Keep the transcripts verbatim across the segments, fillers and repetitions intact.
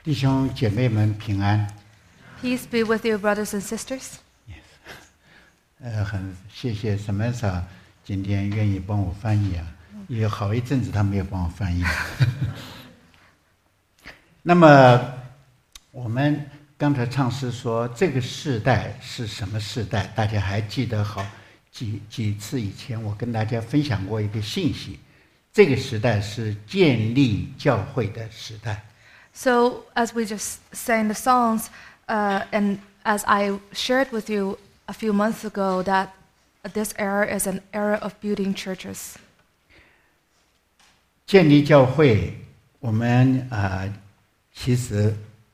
弟兄姐妹们平安。 Peace be with you, brothers and sisters. 呃，很谢谢沈曼莎今天愿意帮我翻译啊，有好一阵子他没有帮我翻译。那么我们刚才唱诗说这个世代是什么世代？大家还记得好几几次以前我跟大家分享过一个信息，这个时代是建立教会的时代。 So, as we just sang the songs, uh, and as I shared with you a few months ago, that this era is an era of building churches. 建立教会，我们啊、呃，其实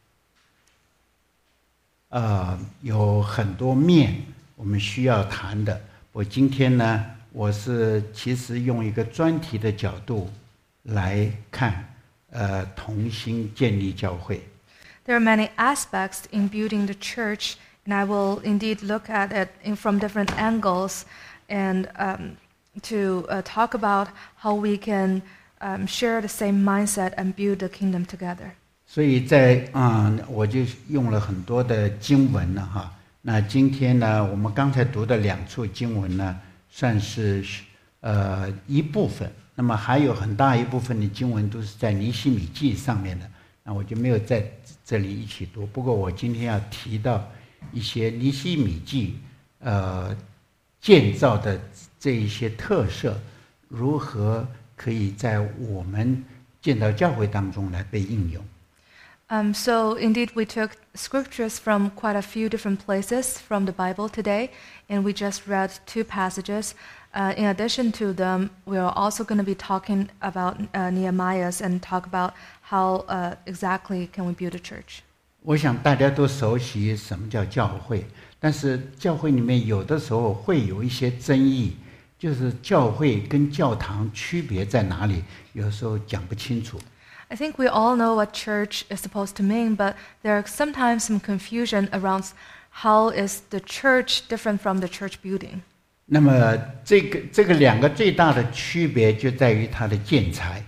啊、呃、有很多面我们需要谈的。我今天呢，我是其实用一个专题的角度来看。呃，同心建立教会。 There are many aspects in building the church, and I will indeed look at it in, from different angles, and um, to uh, talk about how we can um, share the same mindset and build the kingdom together. 所以在啊、嗯，我就用了很多的经文了哈。那今天呢，我们刚才读的两处经文呢，算是呃一部分。那么还有很大一部分的经文都是在尼希米记上面的，那我就没有在这里一起读。不过我今天要提到一些尼希米记呃建造的这一些特色，如何可以在我们建造教会当中来被应用。 Um, so indeed, we took scriptures from quite a few different places from the Bible today, and we just read two passages. Uh, in addition to them, we are also going to be talking about uh, Nehemiah's and talk about how uh, exactly can we build a church. 我想大家都熟悉什么叫教会，但是教会里面有的时候会有一些争议，就是教会跟教堂区别在哪里，有时候讲不清楚。 I think we all know what church is supposed to mean, but there are sometimes some confusion around how is the church different from the church building. 那么这个这个两个最大的区别就在于它的建材。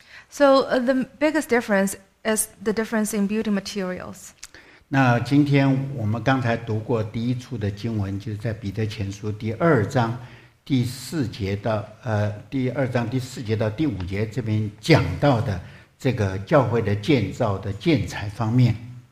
So uh, the biggest difference is the difference in building materials. 那今天我们刚才读过第一处的经文，就是在彼得前书第二章第四节到呃第二章第四节到第五节这边讲到的这个教会的建造的建材方面。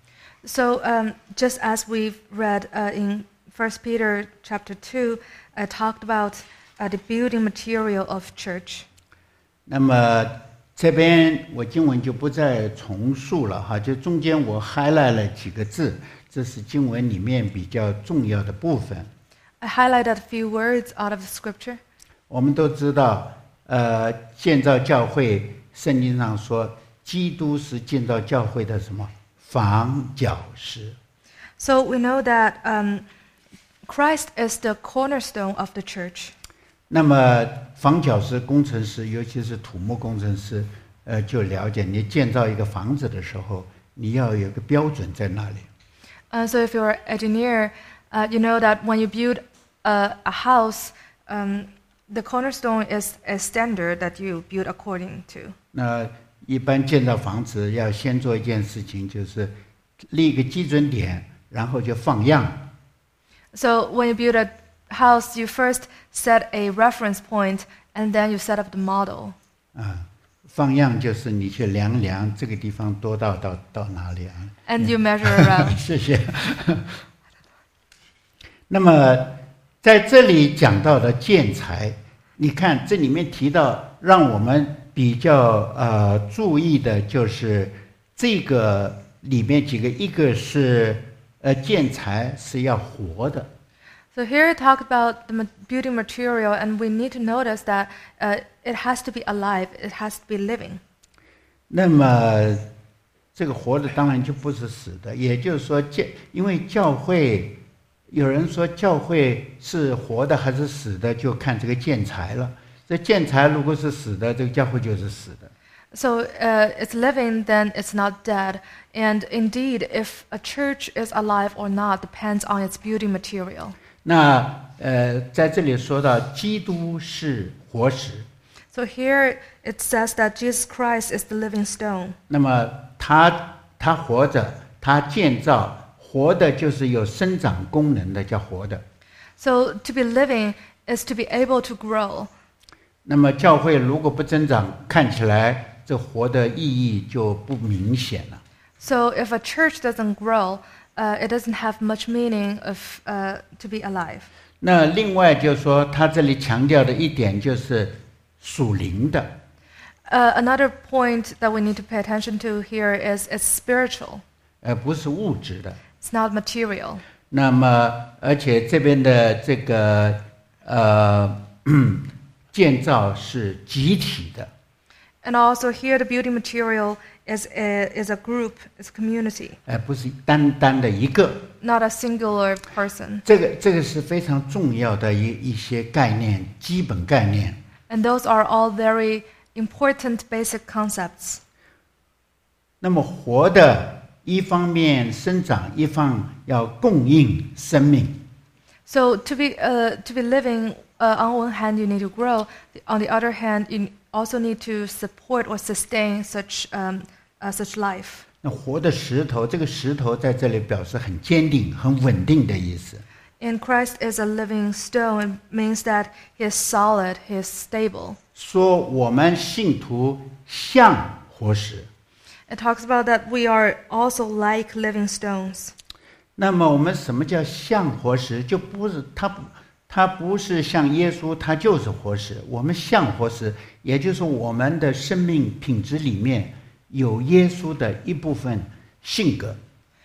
So um, just as we've read uh, in First Peter chapter two, uh, talked about uh, the building material of church. 那么这边我经文就不再重述了哈，就中间我 highlight 了几个字，这是经文里面比较重要的部分。 I highlighted a few words out of the scripture. 我们都知道，呃，建造教会，圣经上说，基督是建造教会的什么房角石。 So we know that um, Christ is the cornerstone of the church. 那么房角石工程师，尤其是土木工程师，呃，就了解你建造一个房子的时候，你要有个标准在那里。 Uh, so if you're an engineer, uh, you know that when you build a, a house, um, the cornerstone is a standard that you build according to. 那一般建造房子要先做一件事情，就是立一个基准点，然后就放样。 So when you build a house, you first set a reference point, and then you set up the model. 啊，放样就是你去量量这个地方多到到到哪里啊 And you measure around. 谢谢。那么在这里讲到的建材，你看这里面提到，让我们比较呃注意的就是这个里面几个，一个是呃建材是要活的。 So here it talked about the building material, and we need to notice that uh, it has to be alive, it has to be living. 那么这个活的当然就不是死的，也就是说，因为教会有人说教会是活的还是死的，就看这个建材了。这建材如果是死的，这个教会就是死的。 So uh, it's living, then it's not dead. And indeed, if a church is alive or not depends on its building material. 那呃，在这里说到基督是活石。 So here it says that Jesus Christ is the living stone. 那么他他活着，他建造，活的就是有生长功能的，叫活的。 So to be living is to be able to grow. 那么教会如果不增长，看起来这活的意义就不明显了。 So if a church doesn't grow, uh, it doesn't have much meaning of uh, to be alive. 那另外就是说，他这里强调的一点就是属灵的。 Uh, another point that we need to pay attention to here is it's spiritual. 而不是物质的。 It's not material. 那么，而且这边的这个呃建造是集体的。 And also here the building material is a, is a group, is a community. 而不是单单的一个。 Not a singular person. 这个这个是非常重要的一一些概念，基本概念。 And those are all very important basic concepts. 那么活的，一方面生长，一方要供应生命。 So to be uh, to be living, uh, on one hand you need to grow. On the other hand, you also need to support or sustain such um, uh, such life. 那活的石头，这个石头在这里表示很坚定、很稳定的意思。 And Christ is a living stone. It means that he is solid, he is stable. 说我们信徒像活石。 It talks about that we are also like living stones. 那么我们什么叫像活石？就不是它不，它不是像耶稣，它就是活石。我们像活石，也就是我们的生命品质里面有耶稣的一部分性格。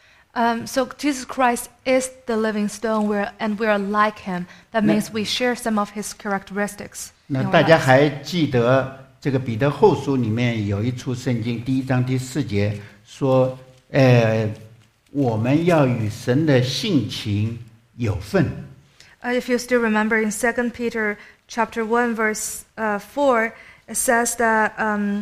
Um, so Jesus Christ is the living stone, we're, and we are like him. That means we share some of his characteristics. 那大家还记得这个彼得后书里面有一处圣经，第一章第四节说，呃，我们要与神的性情有份。 Uh, if you still remember in Second Peter chapter one verse uh, four, it says that um,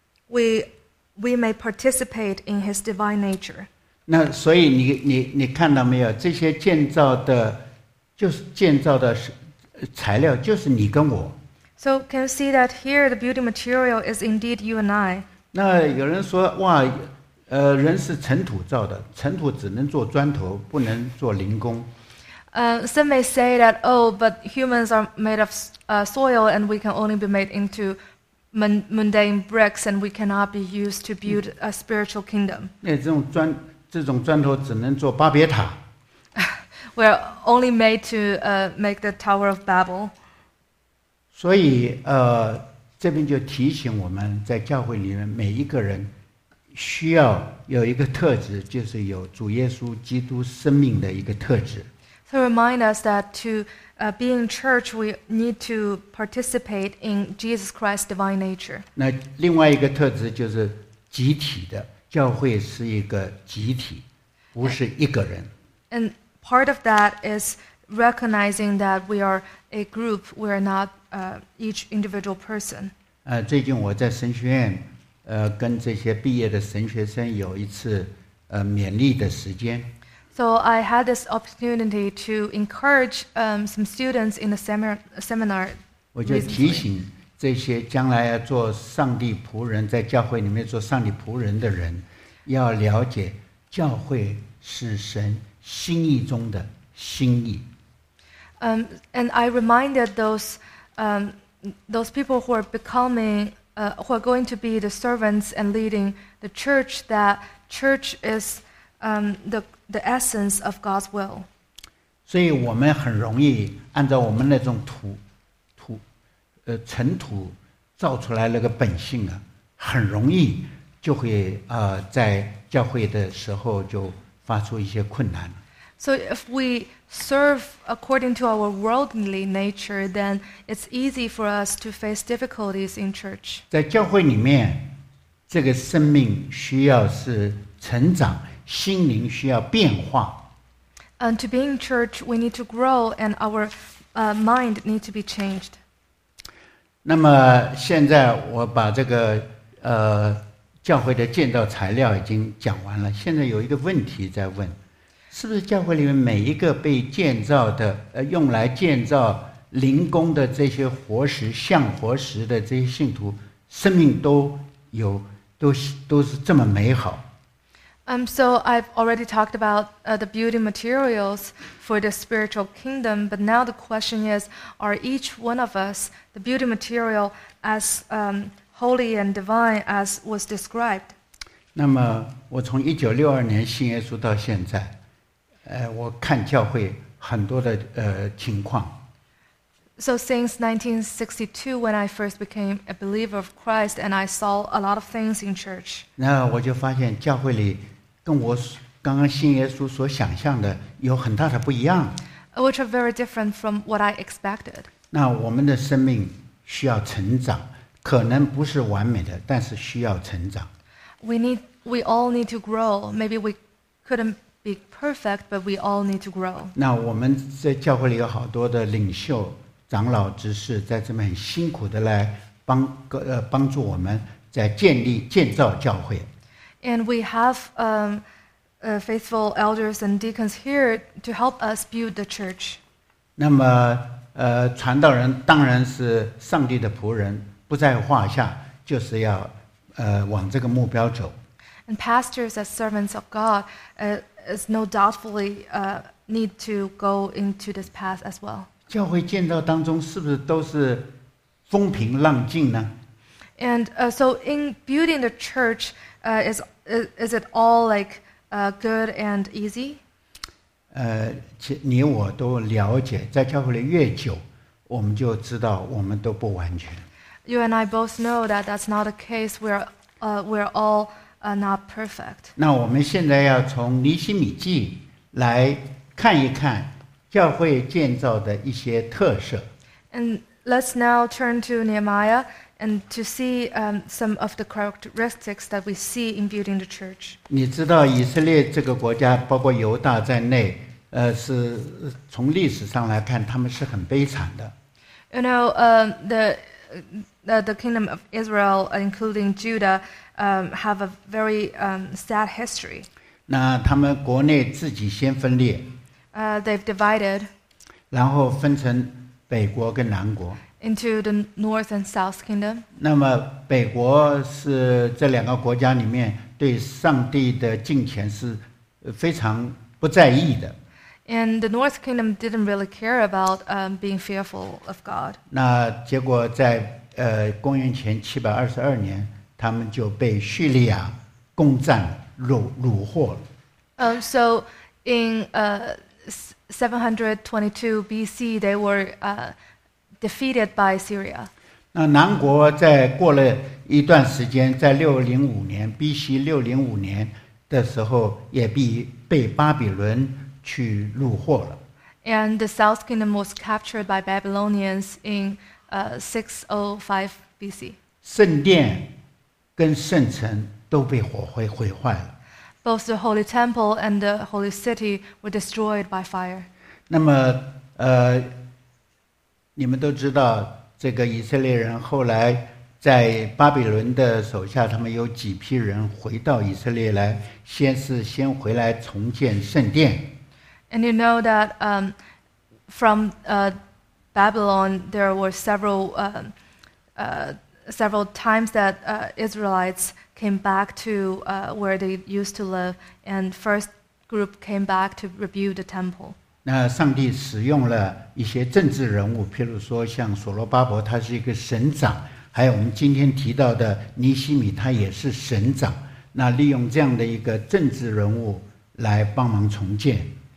we we may participate in his divine nature. 那所以你你你看到没有？这些建造的，就是建造的材料，就是你跟我。 So can you see that here the building material is indeed you and I? 那有人说，哇，呃，人是尘土造的，尘土只能做砖头，不能做灵工。 Uh, some may say that, oh, but humans are made of uh, soil and we can only be made into mun- mundane bricks and we cannot be used to build a spiritual kingdom. 那这种砖，这种砖头只能做巴别塔。 We're only made to uh, make the Tower of Babel. 所以，呃，这边就提醒我们在教会里面每一个人需要有一个特质，就是有主耶稣基督生命的一个特质。 So remind us that to uh, be in church, we need to participate in Jesus Christ's divine nature. 那另外一个特质就是集体的，教会是一个集体，不是一个人。 And part of that is recognizing that we are a group, we are not uh, each individual person. 呃，最近我在神学院，呃，跟这些毕业的神学生有一次呃勉励的时间。 So I had this opportunity to encourage um, some students in the seminar. seminar 我就提醒这些将来要做上帝仆人，在教会里面做上帝仆人的人，要了解教会是神心意中的心意。 Um, and I reminded those um, those people who are becoming, uh, who are going to be the servants and leading the church, that church is um, the the essence of God's will. 所以我们很容易按照我们那种土土呃尘土造出来那个本性啊，很容易就会呃在教会的时候就发出一些困难。 So if we serve according to our worldly nature, then it's easy for us to face difficulties in church. 在教会里面，这个生命需要是成长，心灵需要变化。 And to be in church, we need to grow, and our uh, mind need to be changed. 那么现在我把这个呃教会的建造材料已经讲完了，现在有一个问题在问。是不是教会里面每一个被建造的，呃，用来建造灵宫的这些活石、像活石的这些信徒，生命都有，都是都是这么美好？ Um, so I've already talked about uh, the building materials for the spiritual kingdom, but now the question is, are each one of us the building material as um, holy and divine as was described? 那么我从一九六二年信耶稣到现在，呃，我看教会很多的呃情况。 So since nineteen sixty-two, when I first became a believer of Christ, and I saw a lot of things in church. 那我就发现教会里跟我刚刚信耶稣所想象的有很大的不一样。 Which are very different from what I expected. 那我们的生命需要成长，可能不是完美的，但是需要成长。 We need, we all need to grow. Maybe we couldn't be perfect, but we all need to grow. 那我们在教会里有好多的领袖、长老、执事，在这边很辛苦的来帮呃帮助我们，在建立建造教会。 And we have um, uh, faithful elders and deacons here to help us build the church. 那么，呃，传道人当然是上帝的仆人，不在话下，就是要呃往这个目标走。 And pastors as servants of God uh, is no doubtfully uh, need to go into this path as well. 教会建造当中是不是都是风平浪静呢？ And uh, so in building the church, uh, is, is is it all like uh, good and easy? 呃，其你我都了解，在教会里越久，我们就知道我们都不完全。 You and I both know that that's not the case. We're uh, we're all uh, not perfect. 那我们现在要从尼希米记来看一看教会建造的一些特色。 And let's now turn to Nehemiah and to see um, some of the characteristics that we see in building the church. 你知道以色列这个国家，包括犹大在内，呃，是从历史上来看，他们是很悲惨的。 You know, um, the, the the kingdom of Israel, including Judah, um, have a very um, sad history. 那他们国内自己先分裂， Uh, they've divided 然后分成北国跟南国。 into the north and south kingdom. 那么北国是这两个国家里面对上帝的敬虔是非常不在意的。 And the north kingdom didn't really care about um, being fearful of God. 那结果在呃公元前七百二十二年，他们就被叙利亚攻占掳掳获了。 Um, so in uh, seven twenty-two B C, they were uh, defeated by Syria. 那南国在过了一段时间，在六零五年 B C 六零五年的时候，也被被巴比伦去掳获了。 And the south kingdom was captured by Babylonians in uh, six oh five B C. 圣殿跟圣城都被火灰毁坏了。 Both the holy temple and the holy city were destroyed by fire. 那么，呃，你们都知道，这个以色列人后来在巴比伦的手下，他们有几批人回到以色列来，先是先回来重建圣殿。 And you know that um, from uh, Babylon, there were several uh, uh, several times that uh, Israelites came back to uh, where they used to live, and first group came back to rebuild the temple. 那上帝使用了一些政治人物，譬如说像所罗巴伯，他是一个省长，还有我们今天提到的尼希米，他也是省长。那利用这样的一个政治人物来帮忙重建。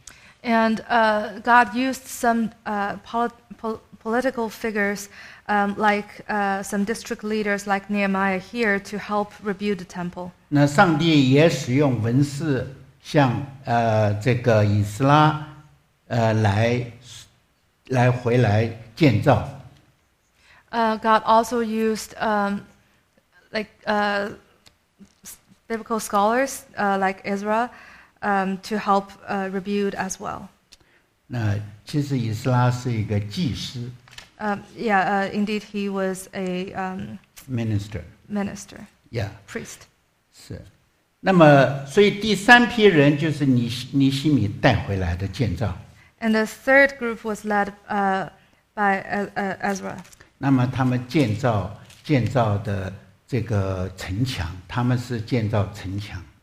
And uh, God used some uh, pol- pol- political figures, um, like uh, some district leaders like Nehemiah here, to help rebuild the temple. 那上帝也使用文士，像呃这个以斯拉，呃来来回来建造。 Uh, God also used um, like uh, biblical scholars uh, like Ezra um, to help uh, rebuild as well. 那其实以斯拉是一个祭司 Um, yeah, uh, indeed, he was a um, ，minister， minister, yeah， priest. 是。那么，所以第三批人就是尼尼希米带回来的建造。 And the third group was led uh, by uh, uh, Ezra. 那么他们建造建造的这个城墙，他们是建造城墙。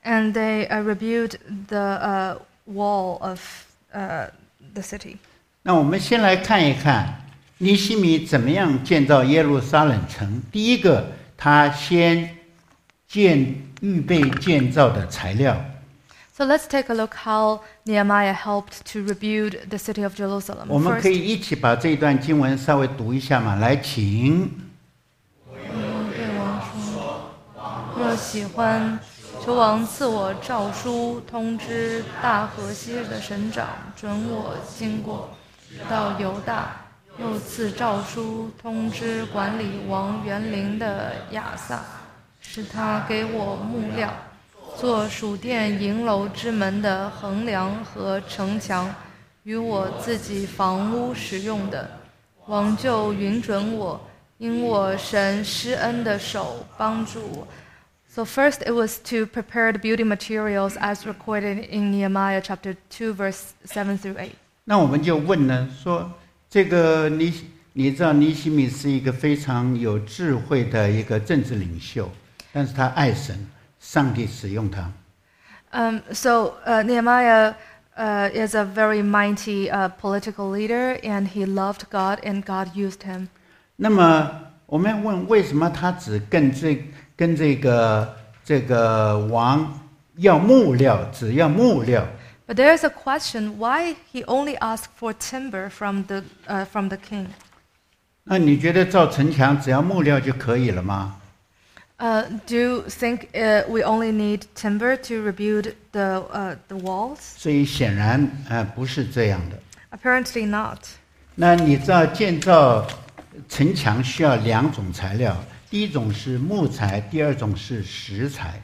And they uh, rebuilt the uh, wall of uh, the city. 那我们先来看一看尼希米怎么样建造耶路撒冷城。第一个，他先建预备建造的材料。 So let's take a look how Nehemiah helped to rebuild the city of Jerusalem. 我们 First, 可以一起把这一段经文稍微读一下嘛？来，请。 对王说：“若喜欢，求王赐我诏书，通知大河西的省长，准我经过到犹大。又赐诏书，通知管理王园林的亚萨，使他给我木料，做属殿营楼之门的横梁和城墙，与我自己房屋使用的。王就允准我，因我神施恩的手帮助我。” So first it was to prepare the building materials as recorded in Nehemiah chapter two verse seven through eight. 那我们就问呢，说这个尼，你知道尼希米是一个非常有智慧的一个政治领袖，但是他爱神，上帝使用他。 Um, so uh, Nehemiah uh, is a very mighty uh, political leader, and he loved God, and God used him. 那么我们要问，为什么他只跟这跟这个这个王要木料，只要木料？ But there is a question why he only asked for timber from the uh, from the king. 那你觉得造城墙只要木料就可以了吗？ Uh, do you think uh, we only need timber to rebuild the uh, the walls? 所以显然呃不是这样的。 Apparently not. 那你知道建造城墙需要两种材料，第一种是木材，第二种是石材。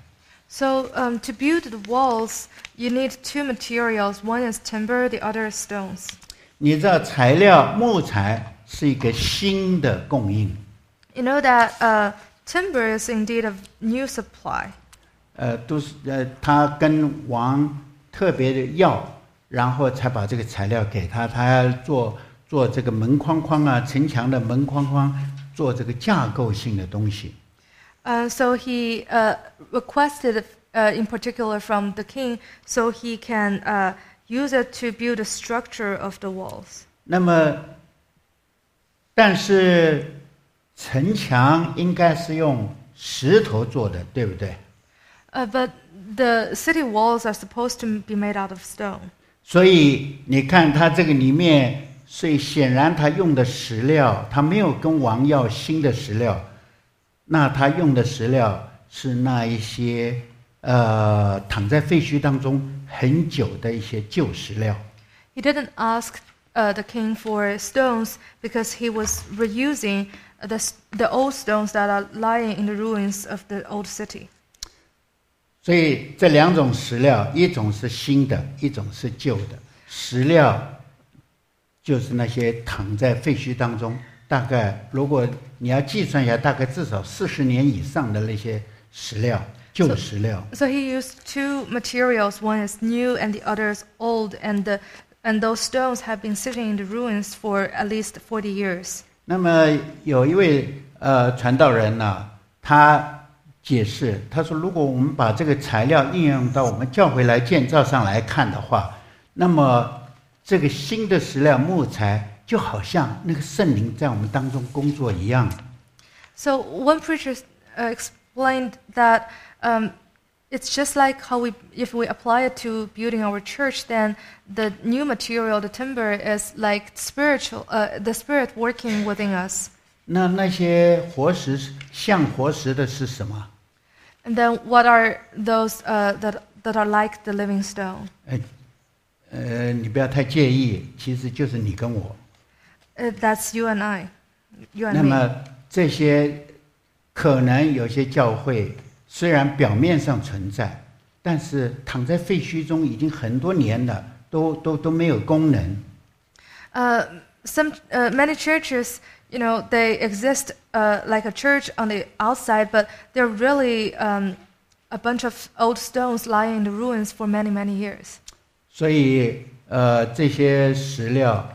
So um, to build the walls, you need two materials. One is timber, the other is stones. 你知道材料木材是一个新的供应， You know that uh, timber is indeed a new supply. 呃，都是呃，他跟王特别的要，然后才把这个材料给他，他要做做这个门框框啊，城墙的门框框，做这个架构性的东西。 Uh, so he uh, requested, uh, in particular, from the king, so he can uh, use it to build the structure of the walls. 那么，但是城墙应该是用石头做的，对不对？ Uh, but the city walls are supposed to be made out of stone. 所以你看他这个里面，所以显然他用的石料，他没有跟王要新的石料。 那他用的石料是那一些呃躺在废墟当中很久的一些旧石料。 He didn't ask uh, the king for stones because he was reusing the, the old stones that are lying in the ruins of the old city. 所以这两种石料，一种是新的，一种是旧的。石料就是那些躺在废墟当中。 大概，如果你要计算一下，大概至少四十年以上的那些石料，旧石料。 So, so he used two materials. One is new, and the other is old. And the, and those stones have been sitting in the ruins for at least forty years. 那么有一位呃传道人呢、啊，他解释，他说，如果我们把这个材料应用到我们教会来建造上来看的话，那么这个新的石料木材。 就好像那个圣灵在我们当中工作一样。 So one preacher uh, explained that um, it's just like how we, if we apply it to building our church, then the new material, the timber, is like spiritual, uh, the Spirit working within us. 那那些活石像活石的是什么？ And then what are those uh, that that are like the living stone? 呃呃，你不要太介意，其实就是你跟我。 Uh, that's you and I, you and 那 me. 么这些可能有些教会虽然表面上存在，但是躺在废墟中已经很多年了，都都都没有功能。 Uh, some uh, many churches, you know, they exist uh, like a church on the outside, but they're really um, a bunch of old stones lying in the ruins for many many years. 所以呃，这些石料。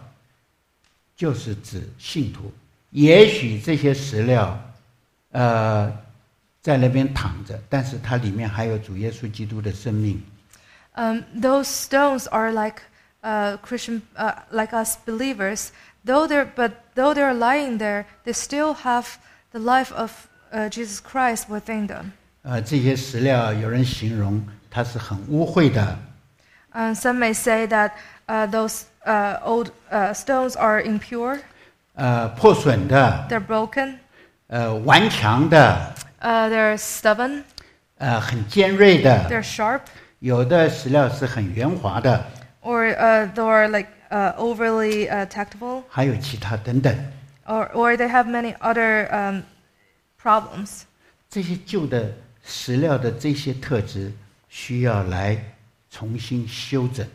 就是指信徒，也许这些石料，呃， 在那边躺着，但是它里面还有主耶稣基督的生命。 Um, those stones are like uh, Christian, uh, like us believers. Though they're, but though they're lying there, they still have the life of uh, Jesus Christ within them. 呃，这些石料有人形容它是很污秽的。 And some may say that uh, those uh, old uh, stones are impure. 呃，破损的。 They're broken. 呃，顽强的。 Uh, they're stubborn. 呃，很尖锐的。 They're sharp. 有的石料是很圆滑的。 Or uh, they're like uh, overly uh, tactile. 还有其他等等。 Or or they have many other um, problems. 这些旧的石料的这些特质需要来重新修整。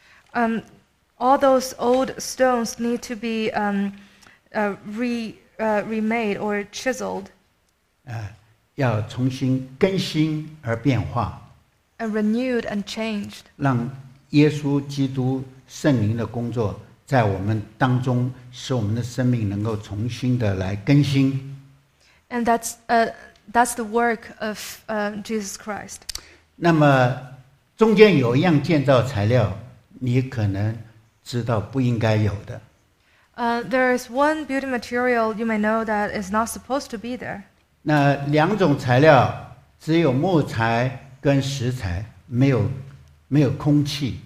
Um, all those old stones need to be um, uh, re uh, remade or chiseled. 呃，要重新更新而变化。 And renewed and changed. 让耶稣基督圣灵的工作在我们当中，使我们的生命能够重新的来更新。 And that's uh, that's the work of uh, Jesus Christ. 那么中间有一样建造材料，你可能知道不应该有的。 Uh, there is one building material you may know that is not supposed to be there. 那两种材料只有木材跟石材，没有没有空气。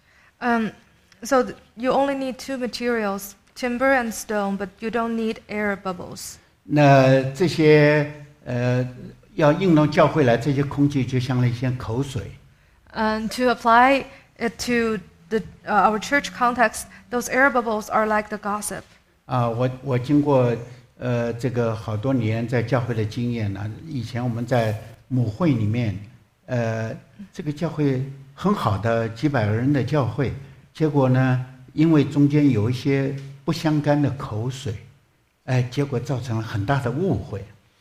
Um, so th- you only need two materials, timber and stone, but you don't need air bubbles. 那这些呃要应用教会来，这些空气就像那些口水。 And to apply it to the uh, our church context, those air bubbles are like the gossip. 啊，我我经过呃这个好多年在教会的经验呢、啊，以前我们在母会里面，呃，这个教会很好的几百个人的教会，结果呢，因为中间有一些不相干的口水，哎，结果造成了很大的误会。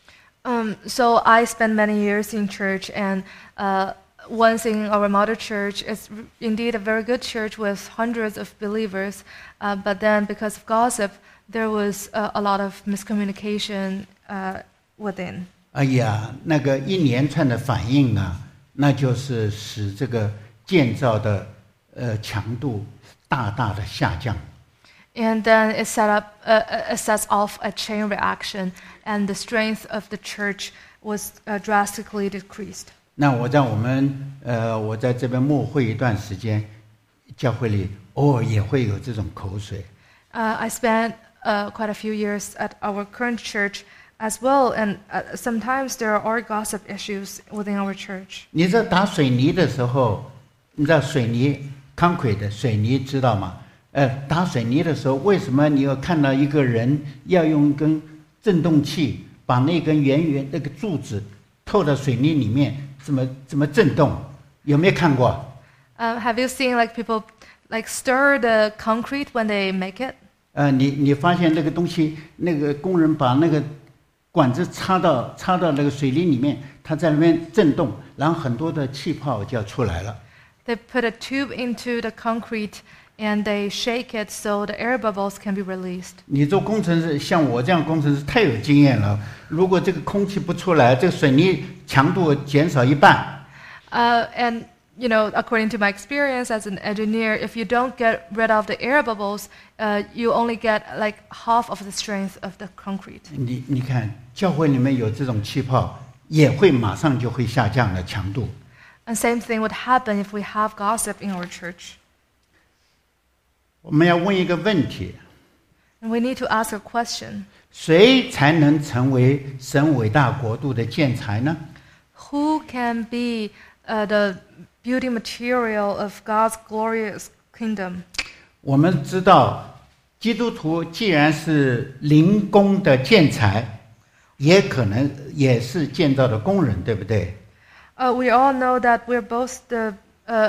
Um, so I spent many years in church, and uh, once in our mother church, it's r- indeed a very good church with hundreds of believers. Uh, but then, because of gossip, there was uh, a lot of miscommunication uh, within. 哎呀，那个一连串的反应啊，那就是使这个建造的呃强度大大的下降。 And then it set up, uh, it sets off a chain reaction, and the strength of the church was uh, drastically decreased. 那我在我们呃，我在这边牧会一段时间，教会里偶尔也会有这种口水。 Uh, I spent uh, quite a few years at our current church as well, and uh, sometimes there are gossip issues within our church. 你在打水泥的时候，你知道水泥 concrete 的水泥知道吗？呃，打水泥的时候，为什么你要看到一个人要用一根振动器把那根圆圆那个柱子透到水泥里面，怎么怎么震动？有没有看过？ Uh, have you seen like people like stir the concrete when they make it? 呃，你你发现那个东西，那个工人把那个管子插到插到那个水泥里面，它在那边震动，然后很多的气泡就要出来了。 They put a tube into the concrete and they shake it so the air bubbles can be released. 你做工程师，像我这样工程师太有经验了。如果这个空气不出来，这个水泥强度减少一半。 Uh, and you know, according to my experience as an engineer, if you don't get rid of the air bubbles, uh, you only get like half of the strength of the concrete. 你你看，教会里面有这种气泡，也会马上就会下降的强度。 And same thing would happen if we have gossip in our church. 我们要问一个问题： And we need to ask a question. 谁才能成为神伟大国度的建材呢？ Who can be uh, the building material of God's glorious kingdom? 我们知道，基督徒既然是灵工的建材，也可能也是建造的工人，对不对？ Uh, we all know that we're both the, uh,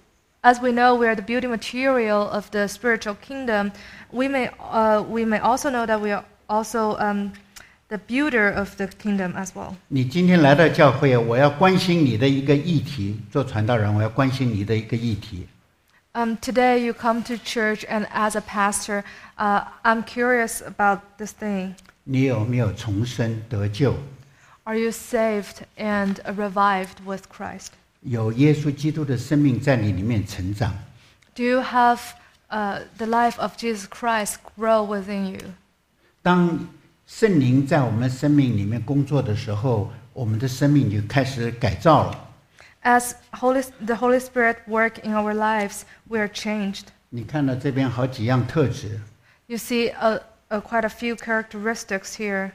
as we know, we're the building material of the spiritual kingdom. We may, uh, we may also know that we are also um, the builder of the kingdom as well. 你今天来到教会，我要关心你的一个议题，做传道人，我要关心你的一个议题。 Um, today you come to church, and as a pastor, uh, I'm curious about this thing. 你有没有重生得救？ Are you saved and revived with Christ? 有耶稣基督的生命在你里面成长。 Do you have uh, the life of Jesus Christ grow within you? 当圣灵在我们生命里面工作的时候，我们的生命就开始改造了。 As Holy, the Holy Spirit work in our lives, we are changed. 你看到这边好几样特质。 You see a, a, quite a few characteristics here.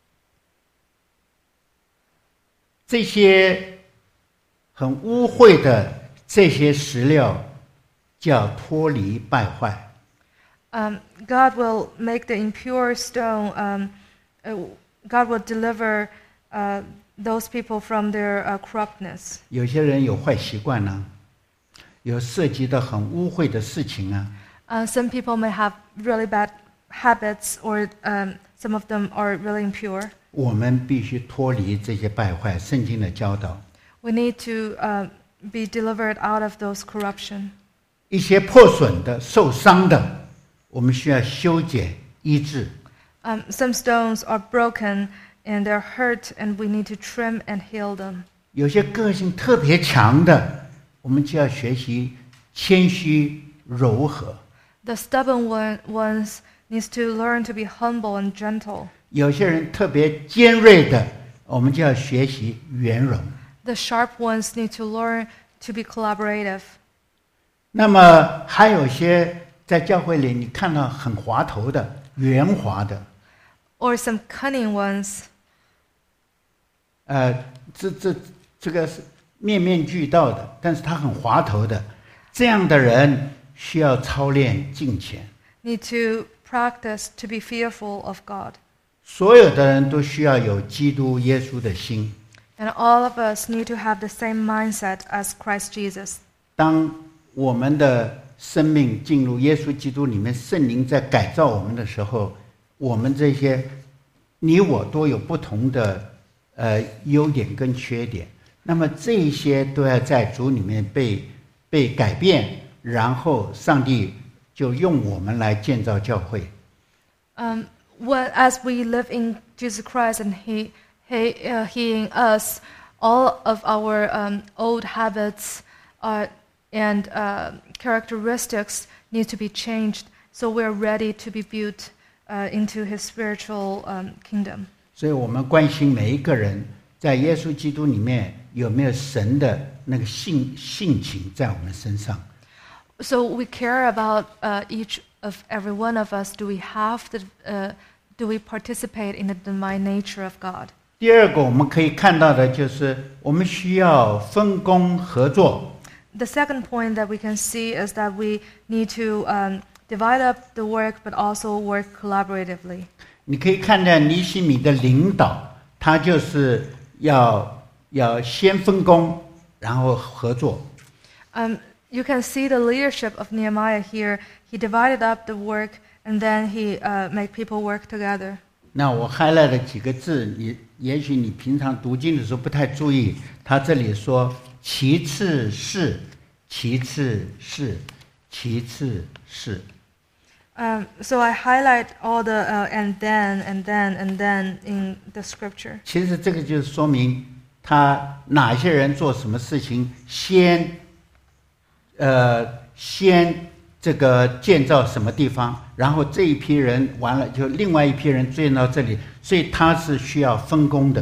这些很污秽的这些石料，叫脱离败坏。 Um, God will make the impure stone. Um, uh, God will deliver uh, those people from their uh, corruptness. 有些人有坏习惯呢、啊，有涉及到很污秽的事情啊。 Uh, some people may have really bad habits, or um, some of them are really impure. 我们必须脱离这些败坏，圣经的教导。 We need to uh, be delivered out of those corruption. 一些破损的、受伤的，我们需要修剪医治。 Um, some stones are broken and they're hurt, and we need to trim and heal them. 有些个性特别强的，我们就要学习谦虚柔和。 The stubborn one, ones needs to learn to be humble and gentle. 有些人特别尖锐的，我们就要学习圆融。 The sharp ones need to learn to be collaborative. 那么还有些在教会里，你看到很滑头的、圆滑的， Or some cunning ones. 呃，这这这个是面面俱到的，但是他很滑头的，这样的人需要操练敬虔。 Need to practice to be fearful of God. 所有的人都需要有基督耶稣的心。 And all of us need to have the same mindset as Christ Jesus. 当我们的生命进入耶稣基督里面，圣灵在改造我们的时候，我们这些你我都有不同的呃优点跟缺点，那么这一些都要在主里面被被改变，然后上帝就用我们来建造教会。 Um, when, as we live in Jesus Christ and He, He, uh, He in us, all of our um, old habits uh, and uh, characteristics need to be changed, so we're ready to be built uh, into His spiritual um, kingdom. 所以我们关心每一个人在耶稣基督里面有没有神的那个性性情在我们身上。 So we care about uh, each of every one of us. Do we have the? Uh, do we participate in the divine nature of God? 第二个我们可以看到的就是我们需要分工合作。 The second point that we can see is that we need to um, divide up the work, but also work collaboratively. 你可以看见尼希米的领导，他就是要要先分工，然后合作。 Um, you can see the leadership of Nehemiah here. He divided up the work, and then he uh, make people work together. 那我 highlight 了几个字，你也许你平常读经的时候不太注意，他这里说其次是，其次是，其次是。 Um, so I highlight all the uh, and then and then and then in the scripture. 其实这个就是说明他哪些人做什么事情先，呃，先这个建造什么地方，然后这一批人完了，就另外一批人追到这里，所以他是需要分工的。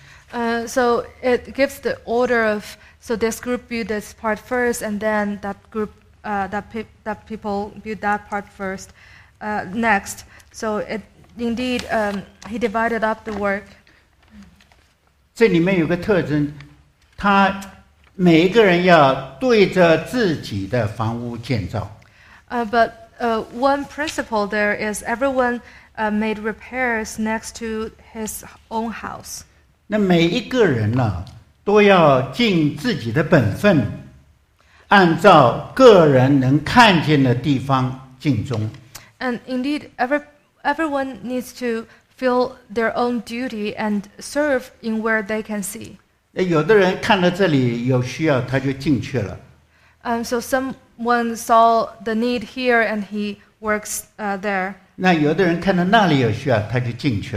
Uh, so it gives the order of, so this group build this part first, and then that group, uh, that, pe- that people build that part first, uh, next. So it indeed, um, he divided up the work. 这里面有个特征，他每一个人要对着自己的房屋建造。 Uh, but uh, one principle there is everyone uh, made repairs next to his own house. 那每一个人呢、啊，都要尽自己的本分，按照个人能看见的地方尽忠。 And indeed, every, everyone needs to feel their own duty and serve in where they can see. 有的人看到这里有需要，他就进去了。 Um, so someone saw the need here and he works uh, there. 那有的人看到那里有需要，他就进去了。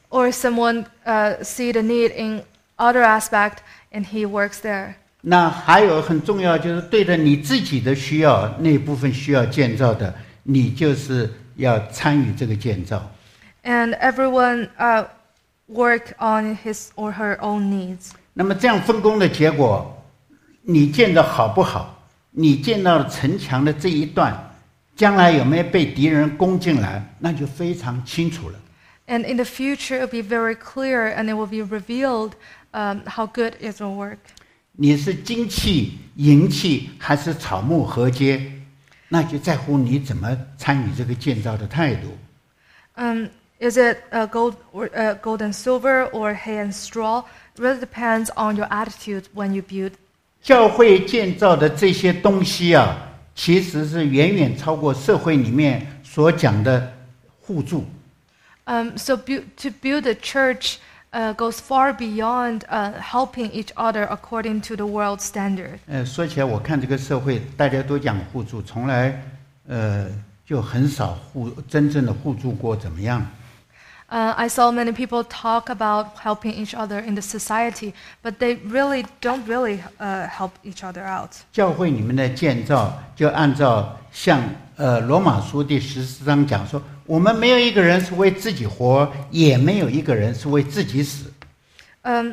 or someone uh, see the need in other aspect and he works there. 那还有很重要，就是对着你自己的需要那部分需要建造的，你就是要参与这个建造。 And everyone uh, work on his or her own needs. 那么这样分工的结果，你建造好不好？你建造的城墙的这一段，将来有没有被敌人攻进来，那就非常清楚了。 And in the future, it will be very clear, and it will be revealed um, how good is your work. 你是金器、银器还是草木合接，那就在乎你怎么参与这个建造的态度。 Um, is it uh, gold, or, uh, gold and silver, or hay and straw? It really depends on your attitude when you build. 教会建造的这些东西啊，其实是远远超过社会里面所讲的互助。 Um, so bu- to build a church uh, goes far beyond uh, helping each other according to the world standard. 呃，说起来，我看这个社会大家都讲互助，从来呃就很少互真正的互助过，怎么样？ Uh, I saw many people talk about helping each other in the society, but they really don't really uh, help each other out. 教会里面的建造就按照像呃罗马书第十四章讲说，我们没有一个人是为自己活，也没有一个人是为自己死。 Um,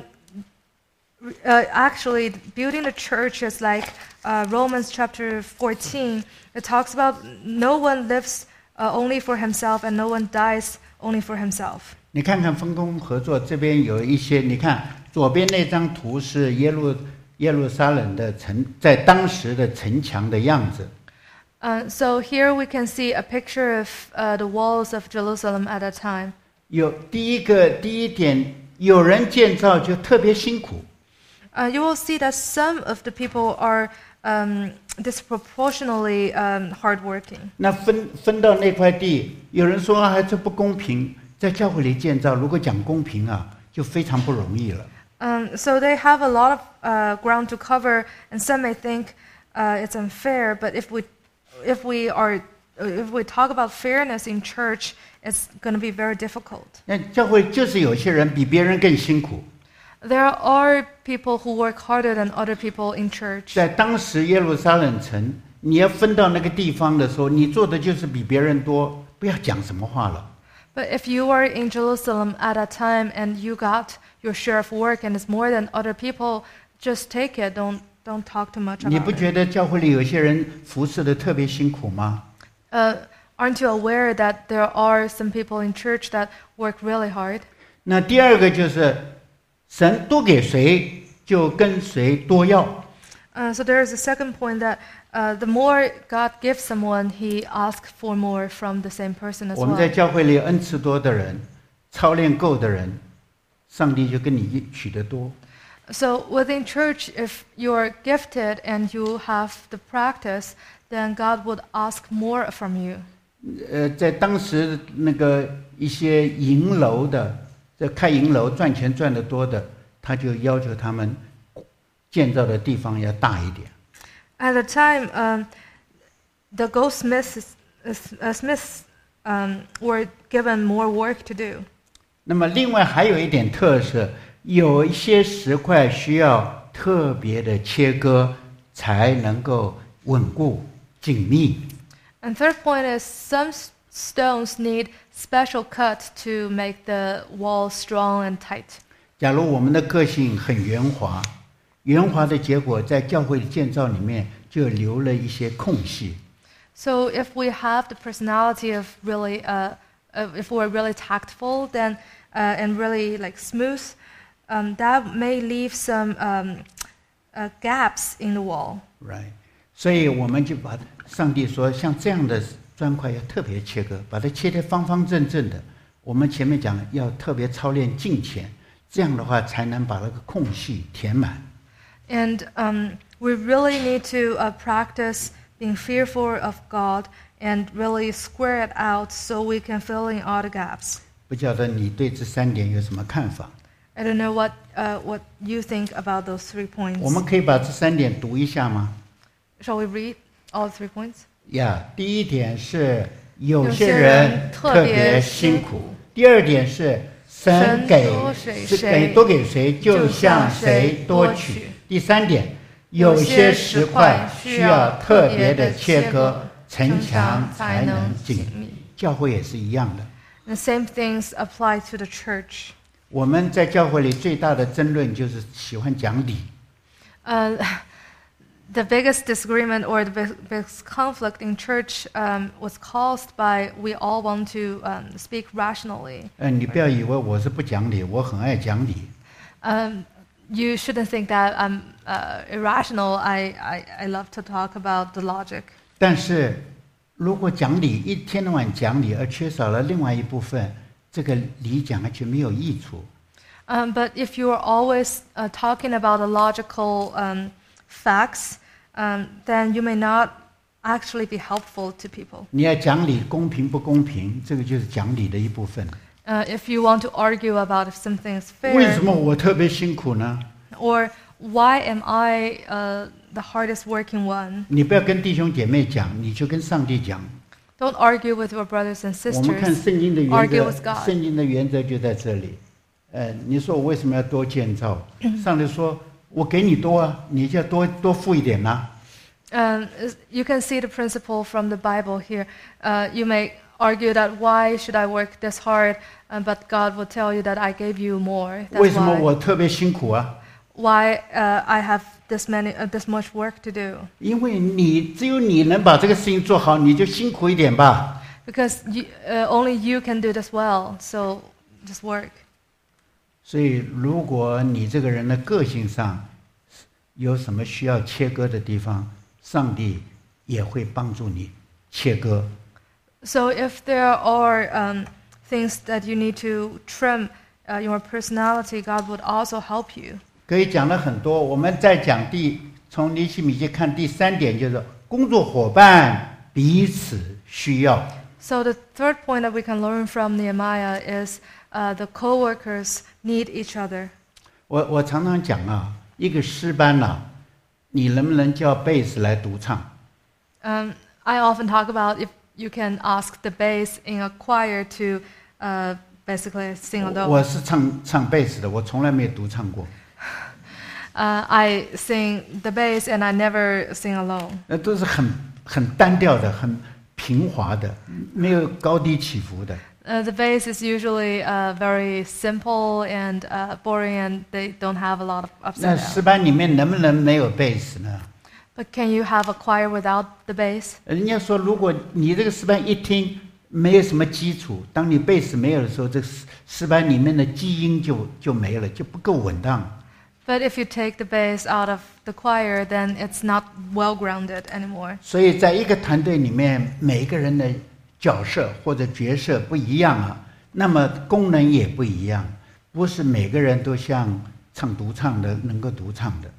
uh, actually, building the church is like uh, Romans chapter fourteen. It talks about no one lives uh, only for himself, and no one dies only for himself. 你看看分工合作这边有一些，你看左边那张图是耶路耶路撒冷的城，在当时的城墙的样子。 Uh, so here we can see a picture of uh, the walls of Jerusalem at that time. 有第一个第一点，有人建造就特别辛苦。 Uh, you will see that some of the people are um, disproportionately um, hardworking. 那分分到那块地，有人说还是不公平，在教会里建造，如果讲公平啊，就非常不容易了。 Um, so they have a lot of uh, ground to cover, and some may think uh, it's unfair. But if we, if we are, if we talk about fairness in church, it's going to be very difficult. 那教会就是有些人比别人更辛苦。 There are people who work harder than other people in church. 在当时耶路撒冷城，你要分到那个地方的时候，你做的就是比别人多，不要讲什么话了。 But if you are in Jerusalem at that time and you got your share of work and it's more than other people, just take it. Don't don't talk too much 你 about 不 it. 觉得教会里有些人服侍的特别辛苦吗？ Uh, aren't you aware that there are some people in church that work really hard? 那第二个就是神多给谁，就跟谁多要。 Uh, so there is a second point that uh, the more God gives someone, He asks for more from the same person as 我们在 well. 教会里恩赐多的人，操练够的人，上帝就跟你取得多。 So within church, if you are gifted and you have the practice, then God would ask more from you. 呃，在当时那个一些银楼的，在开银楼赚钱赚得多的，他就要求他们建造的地方要大一点。 At the time, um, the goldsmiths uh, smiths, um, were given more work to do. 那么另外还有一点特色，有一些石块需要特别的切割，才能够稳固紧密。 And third point is some s- stones need special cut to make the wall strong and tight. 假如我们的个性很圆滑，圆滑的结果在教会的建造里面就留了一些空隙。 So if we have the personality of really, uh, of if we're really tactful, then uh, and really like smooth, um, that may leave some um, uh, gaps in the wall. Right， 所以我们就把上帝说，像这样的砖块要特别切割，把它切得方方正正的。我们前面讲要特别操练敬虔，这样的话才能把那个空隙填满。 And um, we really need to uh, practice being fearful of God and really square it out so we can fill in all the gaps. 不晓得你对这三点有什么看法？ I don't know what uh, what you think about those three 我 points. 们可以把这三点读一下吗？ Shall we read all three points? 呀、yeah, 第一点是有些有些人人特特别别辛苦辛苦。 第二点是神给多谁是谁给多给谁，就向谁多多取取。 第三点，有些石块需要特别的切割，城墙才能紧密。教会也是一样的。 The same things apply to the church. 我们在教会里最大的争论就是喜欢讲理。 Uh, the biggest disagreement or the big- biggest conflict in church um, was caused by we all want to um, speak rationally. 呃，你不要以为我是不讲理，我很爱讲理。 Um, you shouldn't think that I'm uh, irrational. I, I, I love to talk about the logic. 但是如果讲理一天到晚讲理，而缺少了另外一部分，这个理讲下去没有益处。 Um, but if you are always uh, talking about the logical um, facts, um, then you may not actually be helpful to people. 你要讲理，公平不公平，这个就是讲理的一部分。 Uh, if you want to argue about if something is 为什 fair, 么我特别辛苦呢？ or why am I uh, the hardest working one? 你不要跟弟兄姐妹讲，你就跟上帝讲。 Don't argue with your brothers and 我们看 sisters. 圣经的原 Argue 则 with，God. 圣经的原则就在这里。呃，你说我为什么要多建造？上帝说，我给你多啊，你就要多多付一点呐、 Um, is- you can see the principle from the Bible here. Uh, you may argue that why should I work this hard, um, but God will tell you that I gave you more. 为 That's 什么 why. 我特别辛苦啊？ Why uh, I have this many, uh, this much work to do? 因为你只有你能把这个事情做好，你就辛苦一点吧。 Because you, uh, only you can do this well. So just work. 所以，如果你这个人的个性上有什么需要切割的地方，上帝也会帮助你切割。 So if there are um, things that you need to trim uh, your personality, God would also help you. 可以讲了很多，我们再讲第从尼希米记看第三点，就是工作伙伴彼此需要。 So the third point that we can learn from Nehemiah is uh, the co-workers need each other. 我我常常讲啊，一个诗班呐、啊，你能不能叫贝斯来独唱？ Um, I often talk about if you can ask the bass in a choir to uh, basically sing 我 alone. 我是唱唱贝斯的，我从来没有独唱过。 Uh, I sing the bass and I never sing alone. 那都是很很单调的，很平滑的，没有高低起伏的。 Uh, the bass is usually uh, very simple and uh, boring, and they don't have a lot of ups 那 and 诗 downs. 班里面能不能没有贝斯呢？ But can you have a choir without the bass? 人家说，如果你这个诗班一听没有什么基础，当你贝斯没有的时候，这诗诗班里面的基因就就没了，就不够稳当。 But if you take the bass out of the choir, then it's not well grounded anymore. 所以在一个团队里面，每一个人的角色或者角色不一样啊，那么功能也不一样，不是每个人都像唱独唱的能够独唱的。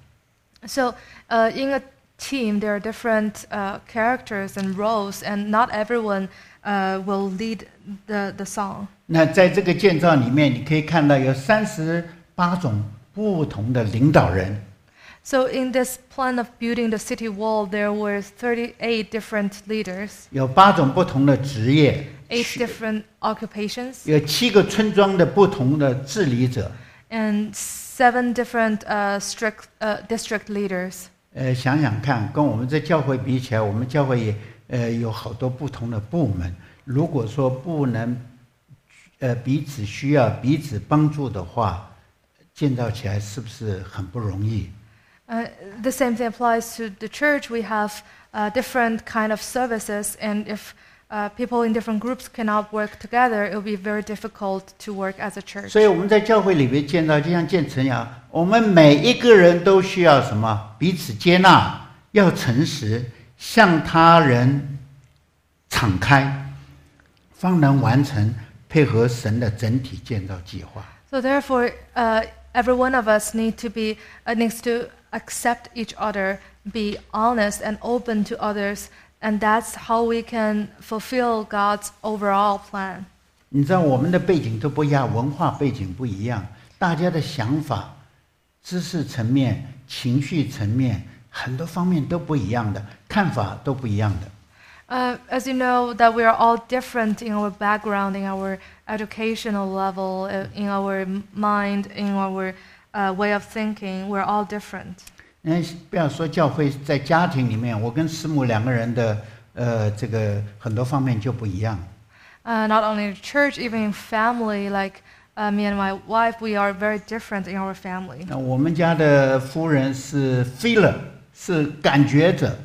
So uh, in a team, there are different uh, characters and roles, and not everyone uh, will lead the, the song. 那在这个建造里面，你可以看到有三十八种不同的领导人。 So in this plan of building the city wall, there were thirty-eight different leaders, 有八种不同的职业， eight different occupations, 有七个村庄的不同的治理者。 and seven different uh, strict, uh, district leaders. 呃，想想看，跟我们这教会比起来，我们教会也呃有好多不同的部门。如果说不能呃彼此需要、彼此帮助的话，建造起来是不是很不容易？ Uh, the same thing applies to the church. We have uh, different kind of services, and if uh, people in different groups cannot work together, it will be very difficult to work as a church. 所以我们在教会里面建造，就像建成一样，我们每一个人都需要什么？彼此接纳，要诚实，向他人敞开，方能完成配合神的整体建造计划。 So therefore, uh, every one of us need to be uh, needs to accept each other, be honest and open to others, and that's how we can fulfill God's overall plan. 你知道我们的背景都不一样，文化背景不一样，大家的想法、知识层面、情绪层面很多方面都不一样的，看法都不一样的。 Uh, as you know, that we are all different in our background, in our educational level, uh, in our mind, in our uh, way of thinking. We're all different. 那不要说教会，在家庭里面，我跟师母两个人的呃这个很多方面就不一样。 Uh, not only in church, even in family, like uh, me and my wife, we are very different in our family. 那我们家的夫人是 feeler， 是感觉者。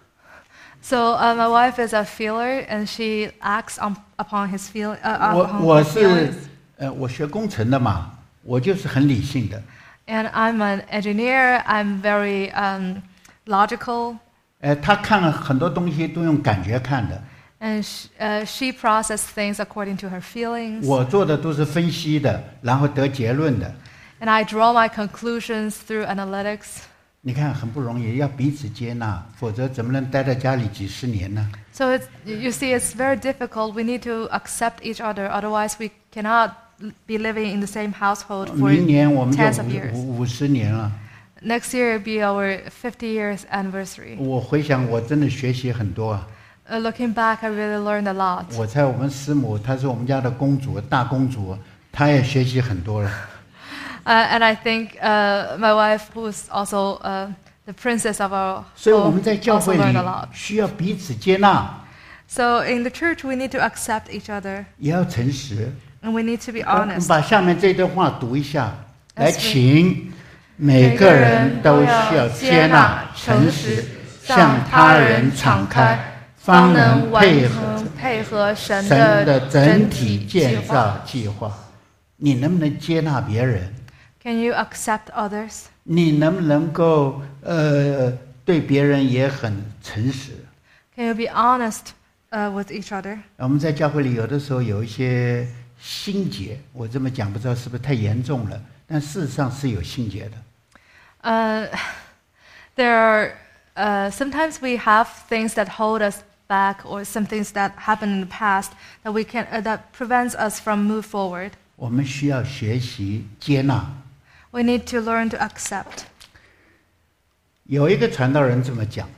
So uh, my wife is a feeler, and she acts on, upon his feel. Uh, 我 upon 我 her 是 feelings. 呃我学工程的嘛，我就是很理性的。 And I'm an engineer. I'm very um, logical. 呃，他看了很多东西都用感觉看的。 And she, uh, she processes things according to her feelings. 我做的都是分析的，然后得结论的。 And I draw my conclusions through analytics. 你看很不容易，要彼此接纳，否则怎么能待在家里几十年呢？ So it's, you see, it's very difficult. We need to accept each other. Otherwise, we cannot be living in the same household for 明年我们就 tens of years. 五五十年了。 Next year will be our fifty years anniversary. 我回想，我真的学习很多啊。 Uh, looking back, I really learned a lot. 我猜我们师母，她是我们家的公主，大公主，她也学习很多了。 Uh, and I think uh, my wife, who's also uh, the princess of our 所以我 home, 们在教 also 会里 learned a lot. 需要彼此接纳， So in the church, we need to accept each other, 也要诚实。 and we need to be 我们 honest. 把下面这段话读一下， Let's 来， read. 请每个人都需要接纳、诚实，向他人敞开，方能配合配合神神的的整整体体计建划。 造计划。你能不能接纳别人？ Can you accept others? 你能不能够呃对别人也很诚实？ Can you be honest uh, with each other? 我们在教会里有的时候有一些心结，我这么讲不知道是不是太严重了，但事实上是有心结的。 Uh, there are uh, sometimes we have things that hold us back, or some things that happened in the past that we can uh, that prevents us from move forward. 我们需要学习接纳。 We need to learn to accept. 有一个传道人这么讲：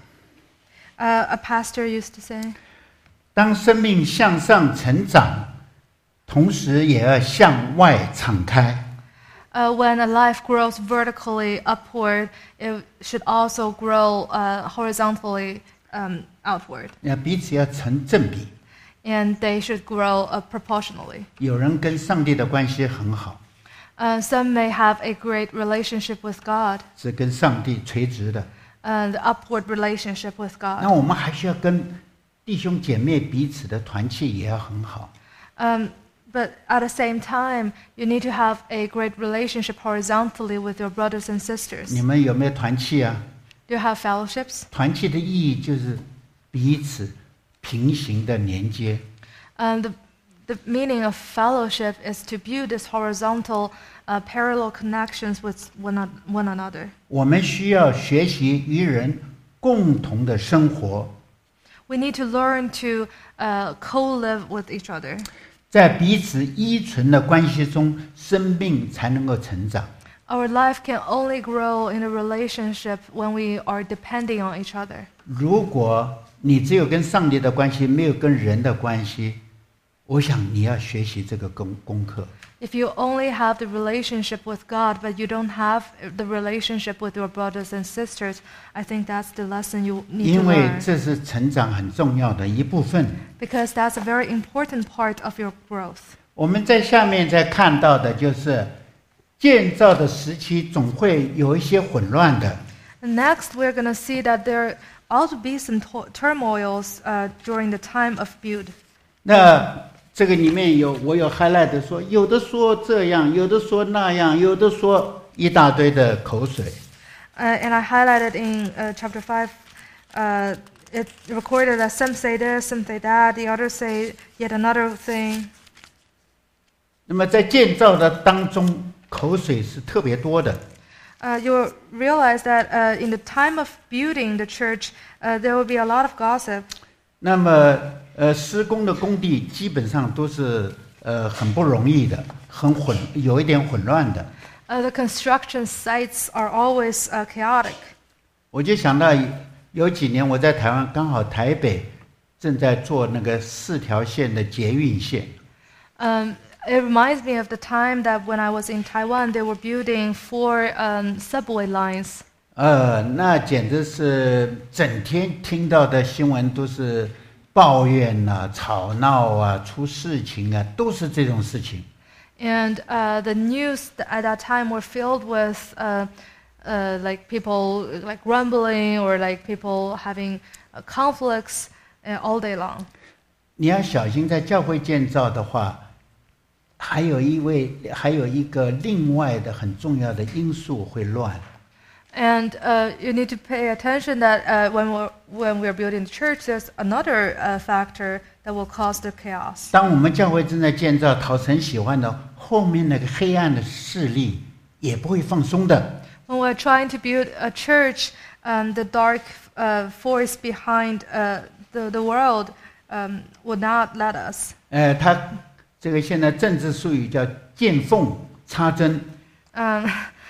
Uh, a pastor used to say, 当生命向上成长，同时也要向外敞开。 uh, when a life grows vertically upward, it should also grow uh, horizontally um, outward, 要彼此要成正比。 and they should grow uh, proportionally. 有人跟上帝的关系很好， Uh, some may have a great relationship with God, 是跟上帝垂直的。 and upward relationship with 那 God. 我们还需要跟弟兄姐妹彼此的团契也要很好。 Um, but at the same time, you need to have a great relationship horizontally with your brothers and sisters. 你们有没有团契啊？ Do you have fellowships? 团契的意义就是彼此平行的连接。 And the, the meaning of fellowship is to build this horizontal, uh, parallel connections with one, an- one another. 我们需要学习与人共同的生活， We need to learn to uh, co-live with each other. 在彼此依存的关系中，生命才能够成长。 Our life can only grow in a relationship when we are depending on each other. 如果你只有跟上帝的关系，没有跟人的关系，我想你要学习这个功功课。 If you only have the relationship with God, but you don't have the relationship with your brothers and sisters, I think that's the lesson you need to 因为 learn. 这是成长很重要的一部分。 Because that's a very important part of your growth. 我们在下面再看到的就是建造的时期总会有一些混乱的。 And next, we're going to see that there ought to be some to- turmoils uh, during the time of build. 那这个里面有我有 highlight 说，有的说这样，有的说那样，有的说一大堆的口水。 Uh, and I highlighted in uh, chapter five, uh, it recorded that some say this, some say that, the others say yet another thing. 那么在建造的当中，口水是特别多的。 Uh, you'll realize that uh, in the time of building the church, uh, there will be a lot of gossip. 那么呃，施工的工地基本上都是呃很不容易的，很混，有一点混乱的。 Uh, the construction sites are always uh, chaotic. 我就想到有几年我在台湾，刚好台北正在做那个四条线的捷运线。 Um, it reminds me of the time that when I was in Taiwan, they were building four um, subway lines. 呃，那简直是整天听到的新闻都是抱怨啊、吵闹啊、出事情啊，都是这种事情。 And uh, the news at that time were filled with uh, uh, like people like grumbling or like people having uh, conflicts uh, all day long. 你要小心，在教会建造的话，还有一位，还有一个另外的很重要的因素会乱。 And uh, you need to pay attention that uh, when we're when we're building the church, there's another uh, factor that will cause the chaos. 当我们教会正在建造，讨神喜欢的，后面那个黑暗的势力也不会放松的。 When we're trying to build a church, um, the dark uh, force behind uh, the the world um, would not let us. 呃，他这个现在政治术语叫见缝插针。 Um,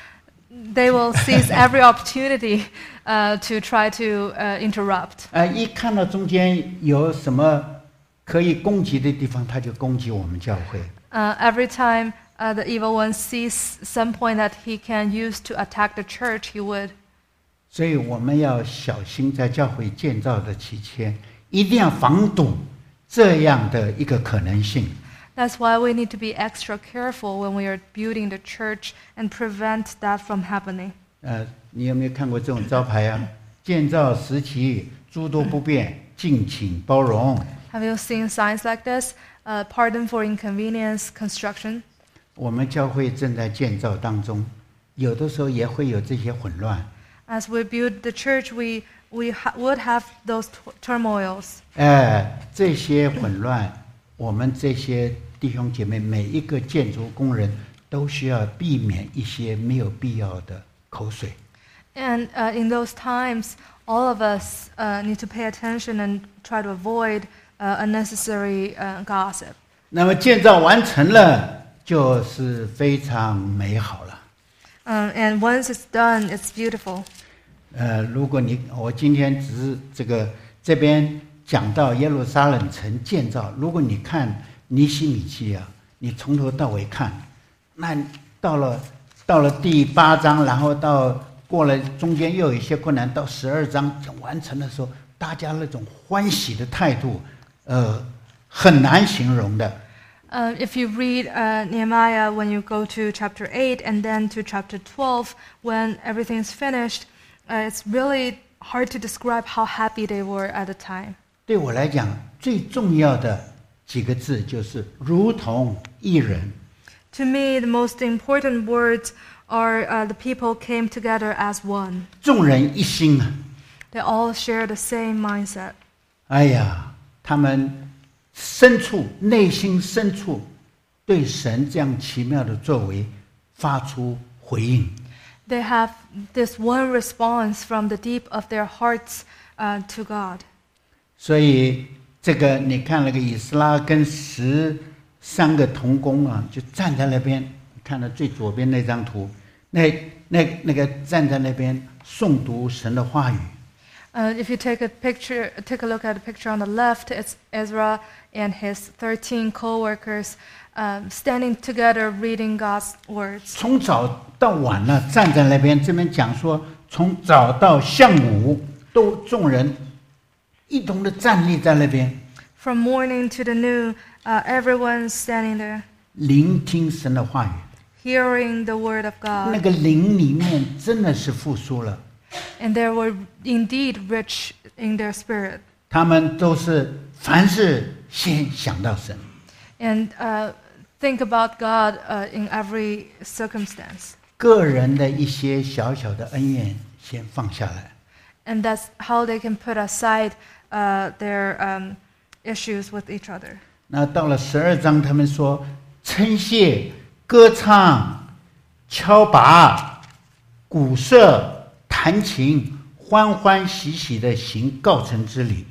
they will seize every opportunity uh, to try to uh, interrupt. 呃，一看到中间有什么可以攻击的地方，他就攻击我们教会。 Uh, every time uh, the evil one sees some point that he can use to attack the church, he would. 所以我们要小心，在教会建造的期间，一定要防堵这样的一个可能性。 That's why we need to be extra careful when we are building the church and prevent that from happening. 呃，你有没有看过这种招牌啊？建造时期诸多不便，敬请包容。 Have you seen signs like this? Uh, pardon for inconvenience, construction. 我们教会正在建造当中，有的时候也会有这些混乱。 As we build the church, we we ha- would have those t- turmoils. 哎，这些混乱，我们这些弟兄姐妹，每一个建筑工人都需要避免一些没有必要的口水。 And uh, in those times, all of us uh, need to pay attention and try to avoid uh, unnecessary uh, gossip. 那么建造完成了，就是非常美好了。 Um, and once it's done, it's beautiful. 呃，如果你我今天只是这个这边讲到耶路撒冷城建造，如果你看尼希米记啊，你从头到尾看，那到了到了第八章，然后到过了中间又有一些困难，到十二章就完成的时候，大家那种欢喜的态度，呃，很难形容的。 Uh, if you read uh, Nehemiah when you go to chapter eight and then to chapter twelve, when everything's finished, uh, it's really hard to describe how happy they were at the time. 对我来讲，最重要的几个字就是如同一人。 To me, the most important words are uh, the people came together as one. 众人一心啊！ They all share the same mindset. 哎呀，他们深处内心深处对神这样奇妙的作为发出回应。 They have this one response from the deep of their hearts uh, to God. 所以这个你看那个以斯拉跟十三个同工啊，就站在那边，你看到最左边那张图，那那那个站在那边诵读神的话语。 Uh, if you take a picture, take a look at the picture on the left, it's Ezra and his thirteen co-workers um, standing together reading God's words. 从早到晚呢，站在那边，这边讲说，从早到下午，都众人一同的站立在那边， From morning to the noon, uh, everyone's standing there, 聆听神的话语。 hearing the word of 那 God. 个灵里面真的是复苏了， And they were indeed rich in their spirit. 他们都是凡事先想到神。 And uh, think about God uh, in every circumstance. 个人的一些小小的恩怨先放下来， And that's how they can put aside uh, their um, issues with each other. 那到了十二章，他们说称谢、歌唱、敲拔、鼓瑟、弹琴，欢欢喜喜的行告成之礼。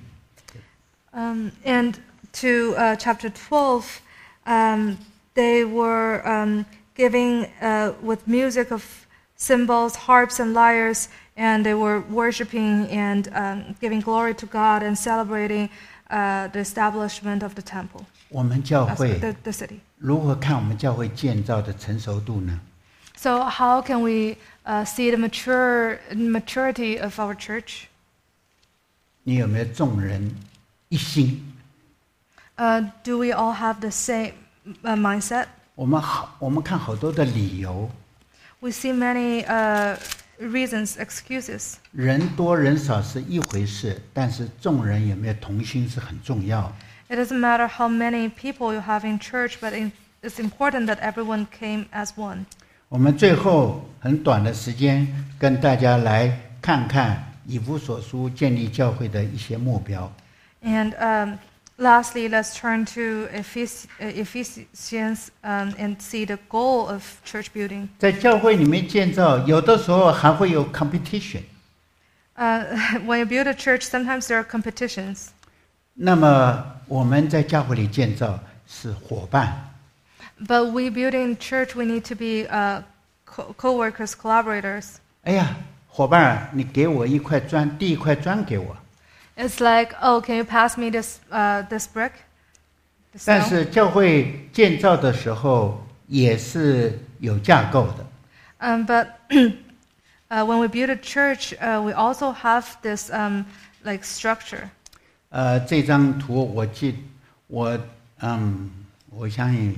Um, and to uh, chapter twelve, um, they were um, giving uh, with music of cymbals, harps, and lyres, and they were worshiping and um, giving glory to God and celebrating uh, the establishment of the temple, 我们教 uh, 会 the, the city. 如何看我们教会建造的成熟度呢？ So how can we uh, see the mature maturity of our church? 你有没有众人一心？ Uh, do we all have the same uh, mindset? 我们好，我们看好多的理由， We see many uh, reasons, excuses. 人多人少是一回事，但是众人有没有同心是很重要。 It doesn't matter how many people you have in church, but in, it's important that everyone came as one. 我们最后很短的时间跟大家来看看以弗所书建立教会的一些目标。 And um, lastly, let's turn to Ephes- uh, Ephesians um, and see the goal of church building. 在教会里面建造，有的时候还会有 competition。 Uh, when you build a church, sometimes there are competitions. 那么我们在教会里建造是伙伴。 But we building church, we need to be uh, co- co-workers, collaborators. 哎呀，伙伴，你给我一块砖，递一块砖给我。 It's like, oh, can you pass me this uh, this brick? The 但 stone? 是教会建造的时候也是有架构的。 Um, but uh, when we build a church, uh, we also have this um, like structure. 呃，这张图我记，我嗯，我相信，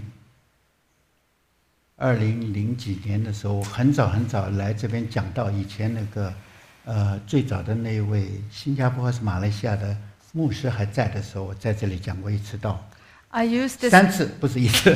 二零零几年的时候，很早很早来这边讲到以前那个，呃，最早的那一位新加坡还是马来西亚的牧师还在的时候，我在这里讲过一次道， I use this. 三次不是一次，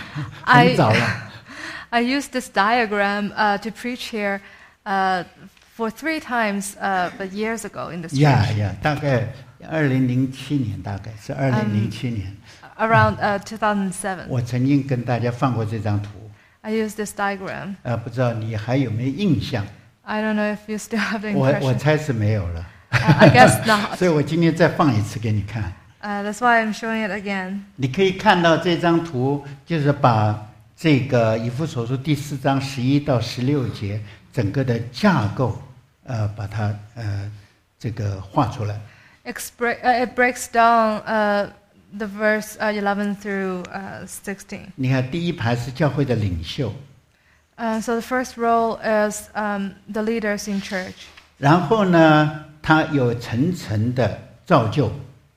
I 很早了。 I used this diagram uh, to preach here uh, for three times, uh, but years ago in this church. 呀呀，大概二零零七年，大概是二零零七年， Around uh, two thousand seven. 我曾经跟大家放过这张图， I used this diagram. 呃，不知道你还有没有印象？ I don't know if you still have the 我我 impression. 猜是没有了， Uh, I guess not. 所以我今天再放一次给你看。 Uh, that's why I'm showing it again. 你可以看到这张图，就是把这个以弗所书第四章十一到十六节整个的架构，呃，把它呃这个画出来。 Expre- uh, it breaks down uh, the verse uh, eleven through uh, sixteen. 你看第一排是教会的领袖， Uh, so the first row is um, the leaders in church. 然后呢，它有层层的造就，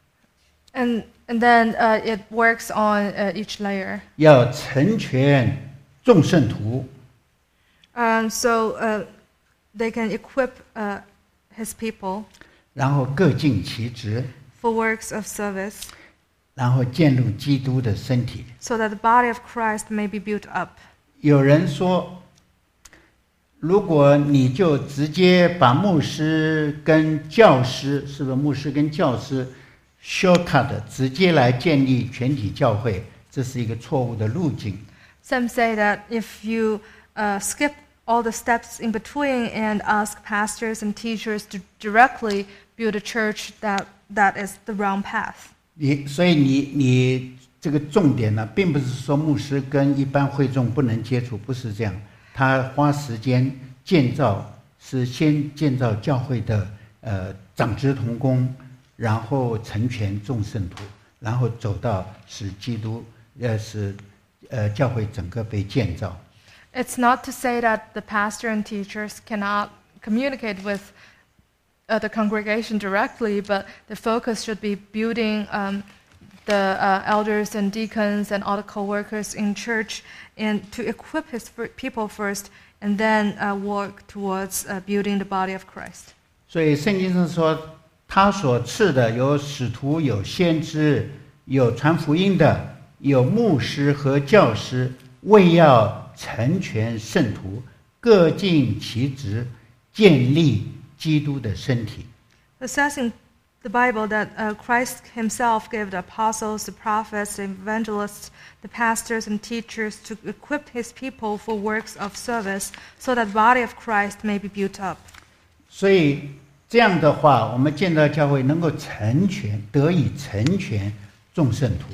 And, and then uh, it works on uh, each layer. 要成全众圣徒， Um, so uh, they can equip uh, his people 然后各尽其职， for works of service 然后建立基督的身体。 so that the body of Christ may be built up. 有人说，如果你就直接把牧师跟教师，是不是牧师跟教师 shortcut 直接来建立全体教会，这是一个错误的路径。 Some say that if you uh, skip all the steps in between and ask pastors and teachers to directly build a church, that, that is the wrong path. 你所以你你这个重点呢，并不是说牧师跟一般会众不能接触，不是这样。他花时间建造，是先建造教会的呃长子同工，然后成全众圣徒，然后走到使基督呃使呃教会整个被建造。 It's not to say that the pastor and teachers cannot communicate with uh, the congregation directly, but the focus should be building um, the uh, elders and deacons and all the co-workers in church, and to equip his fir- people first, and then uh, work towards uh, building the body of Christ. 所以圣经上说，他所赐的有使徒、有先知、有传福音的、有牧师和教师，为要成全圣徒，各尽其职，建立基督的身体。 It says in the Bible that uh, Christ himself gave the apostles, the prophets, the evangelists, the pastors and teachers to equip his people for works of service so that the body of Christ may be built up. 所以这样的话，我们建造教会能够成全，得以成全众圣徒。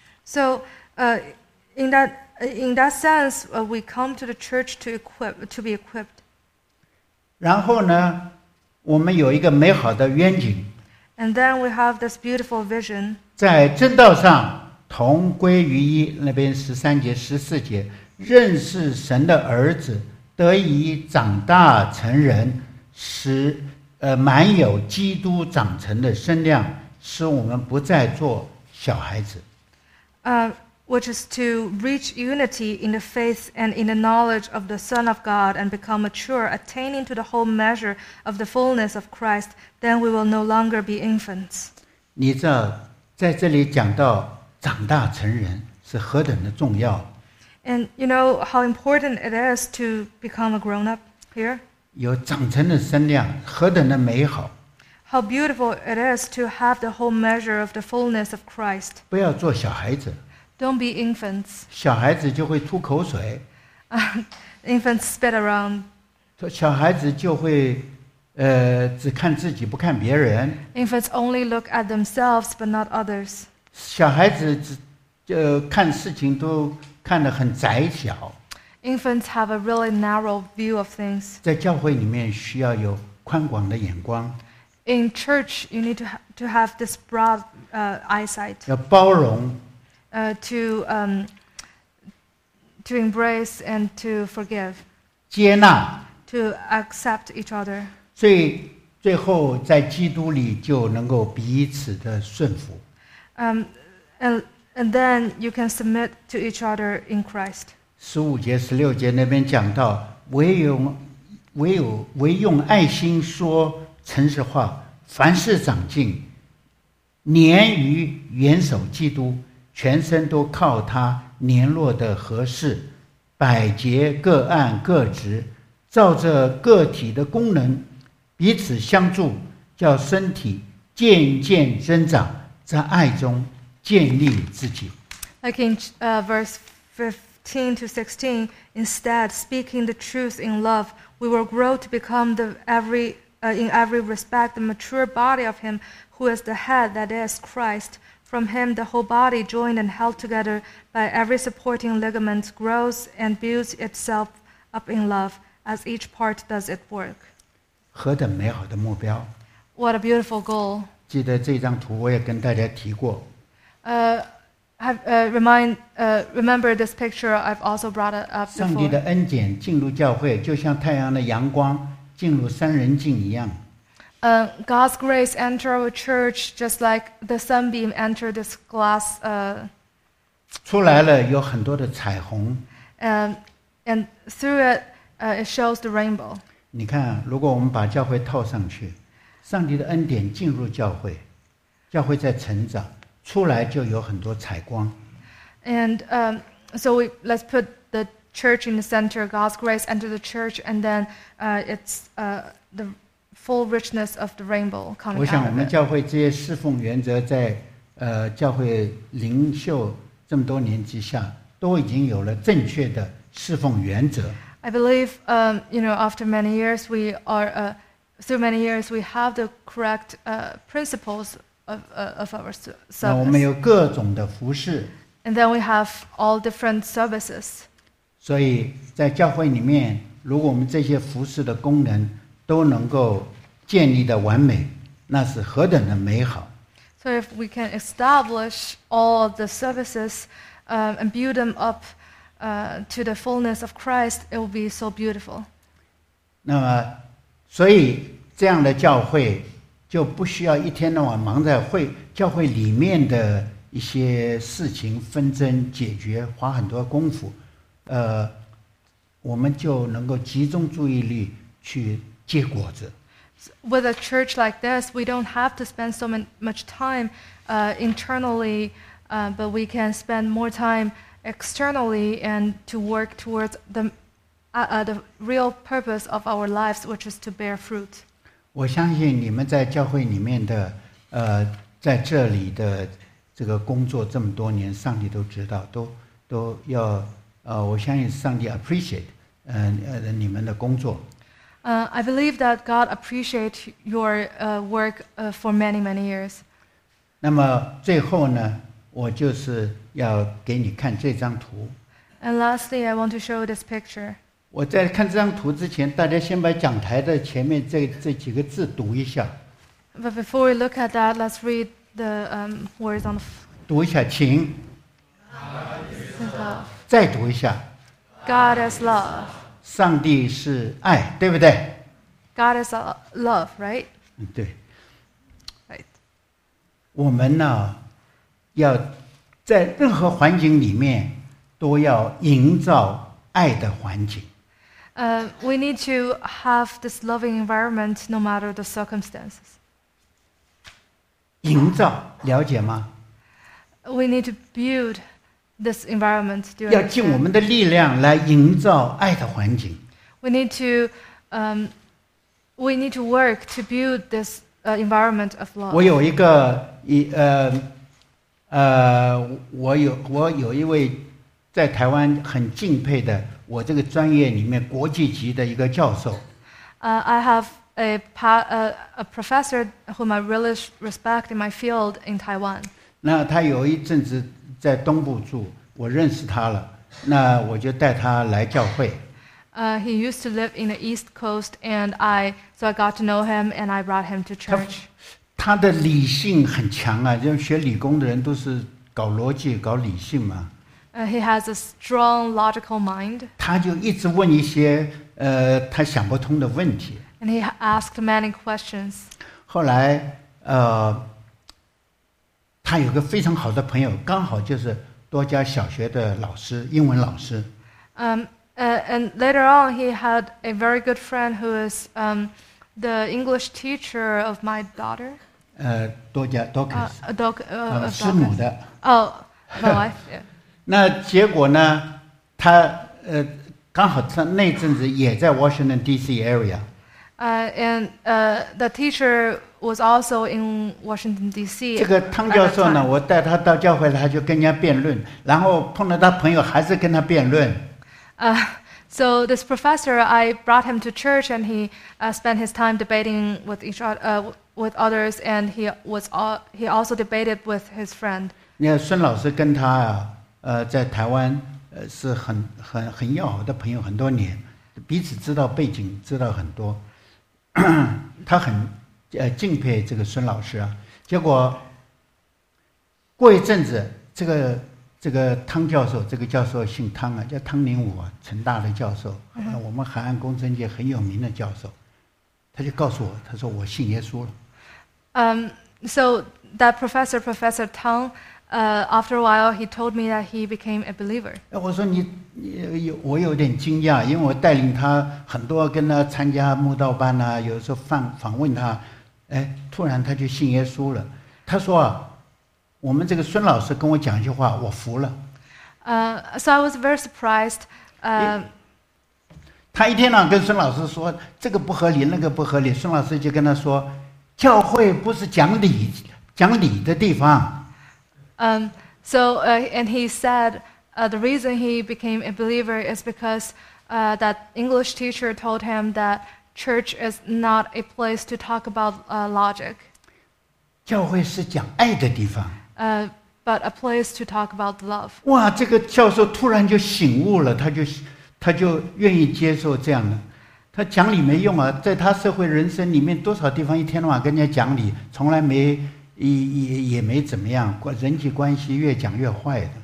So uh, in that in that sense, uh, we come to the church to equip to be equipped. 然后呢，我们有一个美好的愿景。 And then we have this beautiful vision. 在真道上同归于一，那边十三节、十四节，认识神的儿子，得以长大成人，使呃满有基督长成的身量，使我们不再做小孩子。 Uh, which is to reach unity in the faith and in the knowledge of the Son of God and become mature, attaining to the whole measure of the fullness of Christ, then we will no longer be infants. 你知道在这里讲到长大成人是何等的重要。 And you know how important it is to become a grown-up here? 有长成的身量，何等的美好。 How beautiful it is to have the whole measure of the fullness of Christ. 不要做小孩子， Don't be infants. 小孩子就会吐口水， Uh, infants spit around. 小孩子就会呃只看自己不看别人， Infants only look at themselves but not others. 小孩子只呃看事情都看得很窄小。 Infants have a really narrow view of things. 在教会里面需要有宽广的眼光， In church, you need to, ha- to have this broad uh, eyesight, 要包容， uh, to, um, to embrace and to forgive, 接纳， to accept each other. 最最后在基督里就能够彼此的顺服。 Um, and, and then you can submit to each other in Christ. 十五节、十六节那边讲到，唯有唯有唯用爱心说诚实话，凡事长进，黏于元首基督，全身都靠他联络的合适，百节各按各职，照着个体的功能彼此相助，叫身体渐渐增长，在爱中建立自己。 Like in uh, verse fifteen to sixteen, instead, speaking the truth in love, we will grow to become the every, uh, in every respect the mature body of Him who is the head, that is, Christ. From Him, the whole body, joined and held together by every supporting ligament, grows and builds itself up in love, as each part does its work. 何等美好的目标！ What a beautiful goal. 记得这张图我也跟大家提过， Uh, have, uh, remind, uh, remember this picture, I've also brought it up 上帝 before. 的恩典进入教会，就像太阳的阳光进入三人镜一样。 Uh, God's grace enter our church just like the sunbeam enter this glass, uh, 出来了有很多的彩虹。 um, and through it, uh, it shows the rainbow. 你看，如果我们把教会套上去，上帝的恩典进入教会，教会在成长，出来就有很多彩光。 And um, so we, let's put the church in the center, God's grace enter the church, and then uh, it's uh, the full richness of the rainbow 我 coming 想，我 out of 们 it. 教会这些侍奉原则在呃教会领袖这么多年之下，都已经有了正确的侍奉原则。 I believe, um, you know, after many years, we are, uh, through many years, we have the correct uh, principles of, uh, of our s- 那我们 service. 有各种的服饰， And then we have all different services. 所以在教会里面，如果我们这些服饰的功能都能够建立的完美，那是何等的美好！ So if we can establish all of the services um, and build them up uh, to the fullness of Christ, it will be so beautiful. 那么，所以这样的教会就不需要一天到晚忙在会教会里面的一些事情纷争解决，花很多功夫，呃，我们就能够集中注意力去结果子。 With a church like this, we don't have to spend so man- much time uh, internally, uh, but we can spend more time externally and to work towards the, uh, uh, the real purpose of our lives, which is to bear fruit. 我相信你们在教会里面的，呃，在这里的这个工作这么多年，上帝都知道，都都要，呃，我相信上帝 appreciate， 呃呃你们的工作。 Uh, I believe that God appreciates your uh, work uh, for many, many years. 那么最后呢，我就是要给你看这张图。 And lastly, I want to show this picture. 我在看这张图之前，大家先把讲台的前面这这几个字读一下。 But before we look at that, let's read the um, words on the 读一下，请 love. 再读一下。 God is love. 上帝是爱，对不对？ God is uh, love, right? 嗯，对。 Right. 我们呢，要在任何环境里面都要营造爱的环境。 Uh, we need to have this loving environment no matter the circumstances. 营造，了解吗？ We need to build this environment. Do you 要尽我 understand? 们的力量来营造爱的环境。 We need to um, we need to work to build this uh, environment of 我 love. 有一个一呃呃，我有我有一位在台湾很敬佩的，我这个专业里面国际级的一个教授。 Uh, I have a, pa- uh, a professor whom I really sh- respect in my field in Taiwan. 那他有一阵子在东部住，我认识他了，那我就带他来教会。 Uh, he used to live in the East Coast, and I so I got to know him, and I brought him to 他 church. 他的理性很强啊，就学理工的人都是搞逻辑、搞理性嘛。 Uh, he has a strong logical mind, 他就一直问一些呃他想不通的问题。 and he asked many questions. 后来呃，他有个非常好的朋友，刚好就是多家小学的老师，英文老师。 Um, uh, and later on, he had a very good friend who is um, the English teacher of my daughter, 呃，多家多克 uh, 斯， a doc, uh, 呃， of 师母 Dorcas. 的。 Oh, my wife. Yeah. 那结果呢，他呃刚好他那阵子也在 Washington D C area。 Uh, and uh, the teacher was also in Washington D C. 这个汤教授呢，我带他到教会，他就跟人家辩论，然后碰到他朋友还是跟他辩论。 Uh, so this professor, I brought him to church, and he uh, spent his time debating with each other, uh, with others, and he was all, he also debated with his friend. 你看孙老师跟他啊，呃，在台湾呃是很很很要好的朋友，很多年，彼此知道背景，知道很多。他很呃敬佩这个孙老师啊。结果过一阵子，这个这个汤教授，这个教授姓汤啊，叫汤宁武啊，成大的教授，呃我们海岸工程界很有名的教授。他就告诉我，他说我信耶稣了。 Um, so that professor, Professor Tang, uh, after a while, he told me that he became a believer. 哎，我说你你有我有点惊讶，因为我带领他很多跟他参加慕道班啊，有时候访访问他，哎，突然他就信耶稣了。他说啊，我们这个孙老师跟我讲一句话，我服了。 Uh, so I was very surprised. Uh, 他一天到晚跟孙老师说这个不合理，那个不合理，孙老师就跟他说，教会不是讲理讲理的地方。 um, so uh, and he said uh, the reason he became a believer is because uh, that English teacher told him that church is not a place to talk about uh, logic, 教会是讲爱的地方。 uh, but a place to talk about love. 哇，这个教授突然就醒悟了，他就他就愿意接受这样的。他讲理没用啊，在他社会人生里面，多少地方一天到晚跟人家讲理，从来没也也也没怎么样，人际关系越讲越坏的。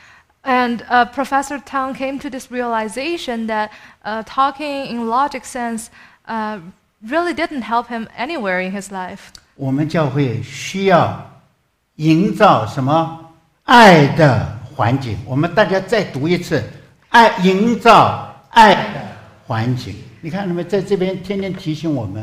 And uh, Professor Tang came to this realization that uh, talking in logic sense uh, really didn't help him anywhere in his life. 我们教会需要营造什么爱的环境？我们大家再读一次，爱营造爱的环境。你看，你们在这边天天提醒我们。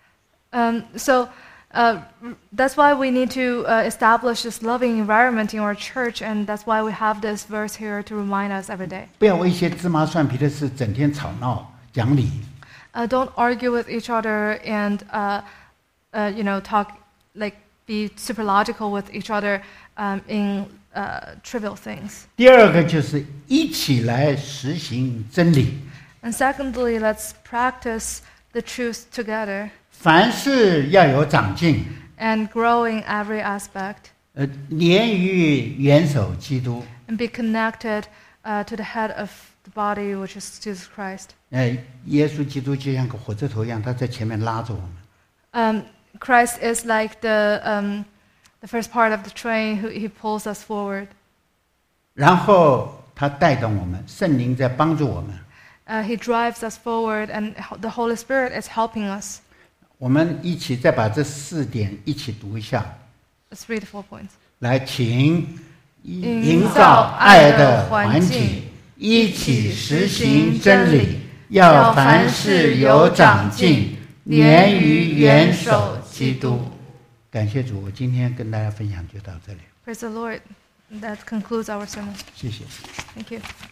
Um, so uh, that's why we need to uh, establish this loving environment in our church, and that's why we have this verse here to remind us every day. 不要为一些芝麻蒜皮的事整天吵闹讲理。 Uh, don't argue with each other and uh, uh, you know talk like be super logical with each other um, in uh, trivial things. 第二个就是一起来实行真理。 And secondly, let's practice the truth together 凡事要有长进， and grow in every aspect 呃，连于元首基督。 and be connected uh, to the head of the body, which is Jesus Christ. 呃，耶稣基督就像个火车头一样，他在前面拉着我们。 Um, Christ is like the um, the first part of the train. Who he pulls us forward. 然后他带动我们，圣灵在帮助我们。 Uh, he drives us forward, and the Holy Spirit is helping us. 我们一起再把这四点一起读一下。 Let's read the four points. 来，请营造爱的环境，一起实行真理，要凡事有长进，连于元首基督。感谢主，我今天跟大家分享就到这里。 Praise the Lord. That concludes our sermon. 谢谢。 Thank you.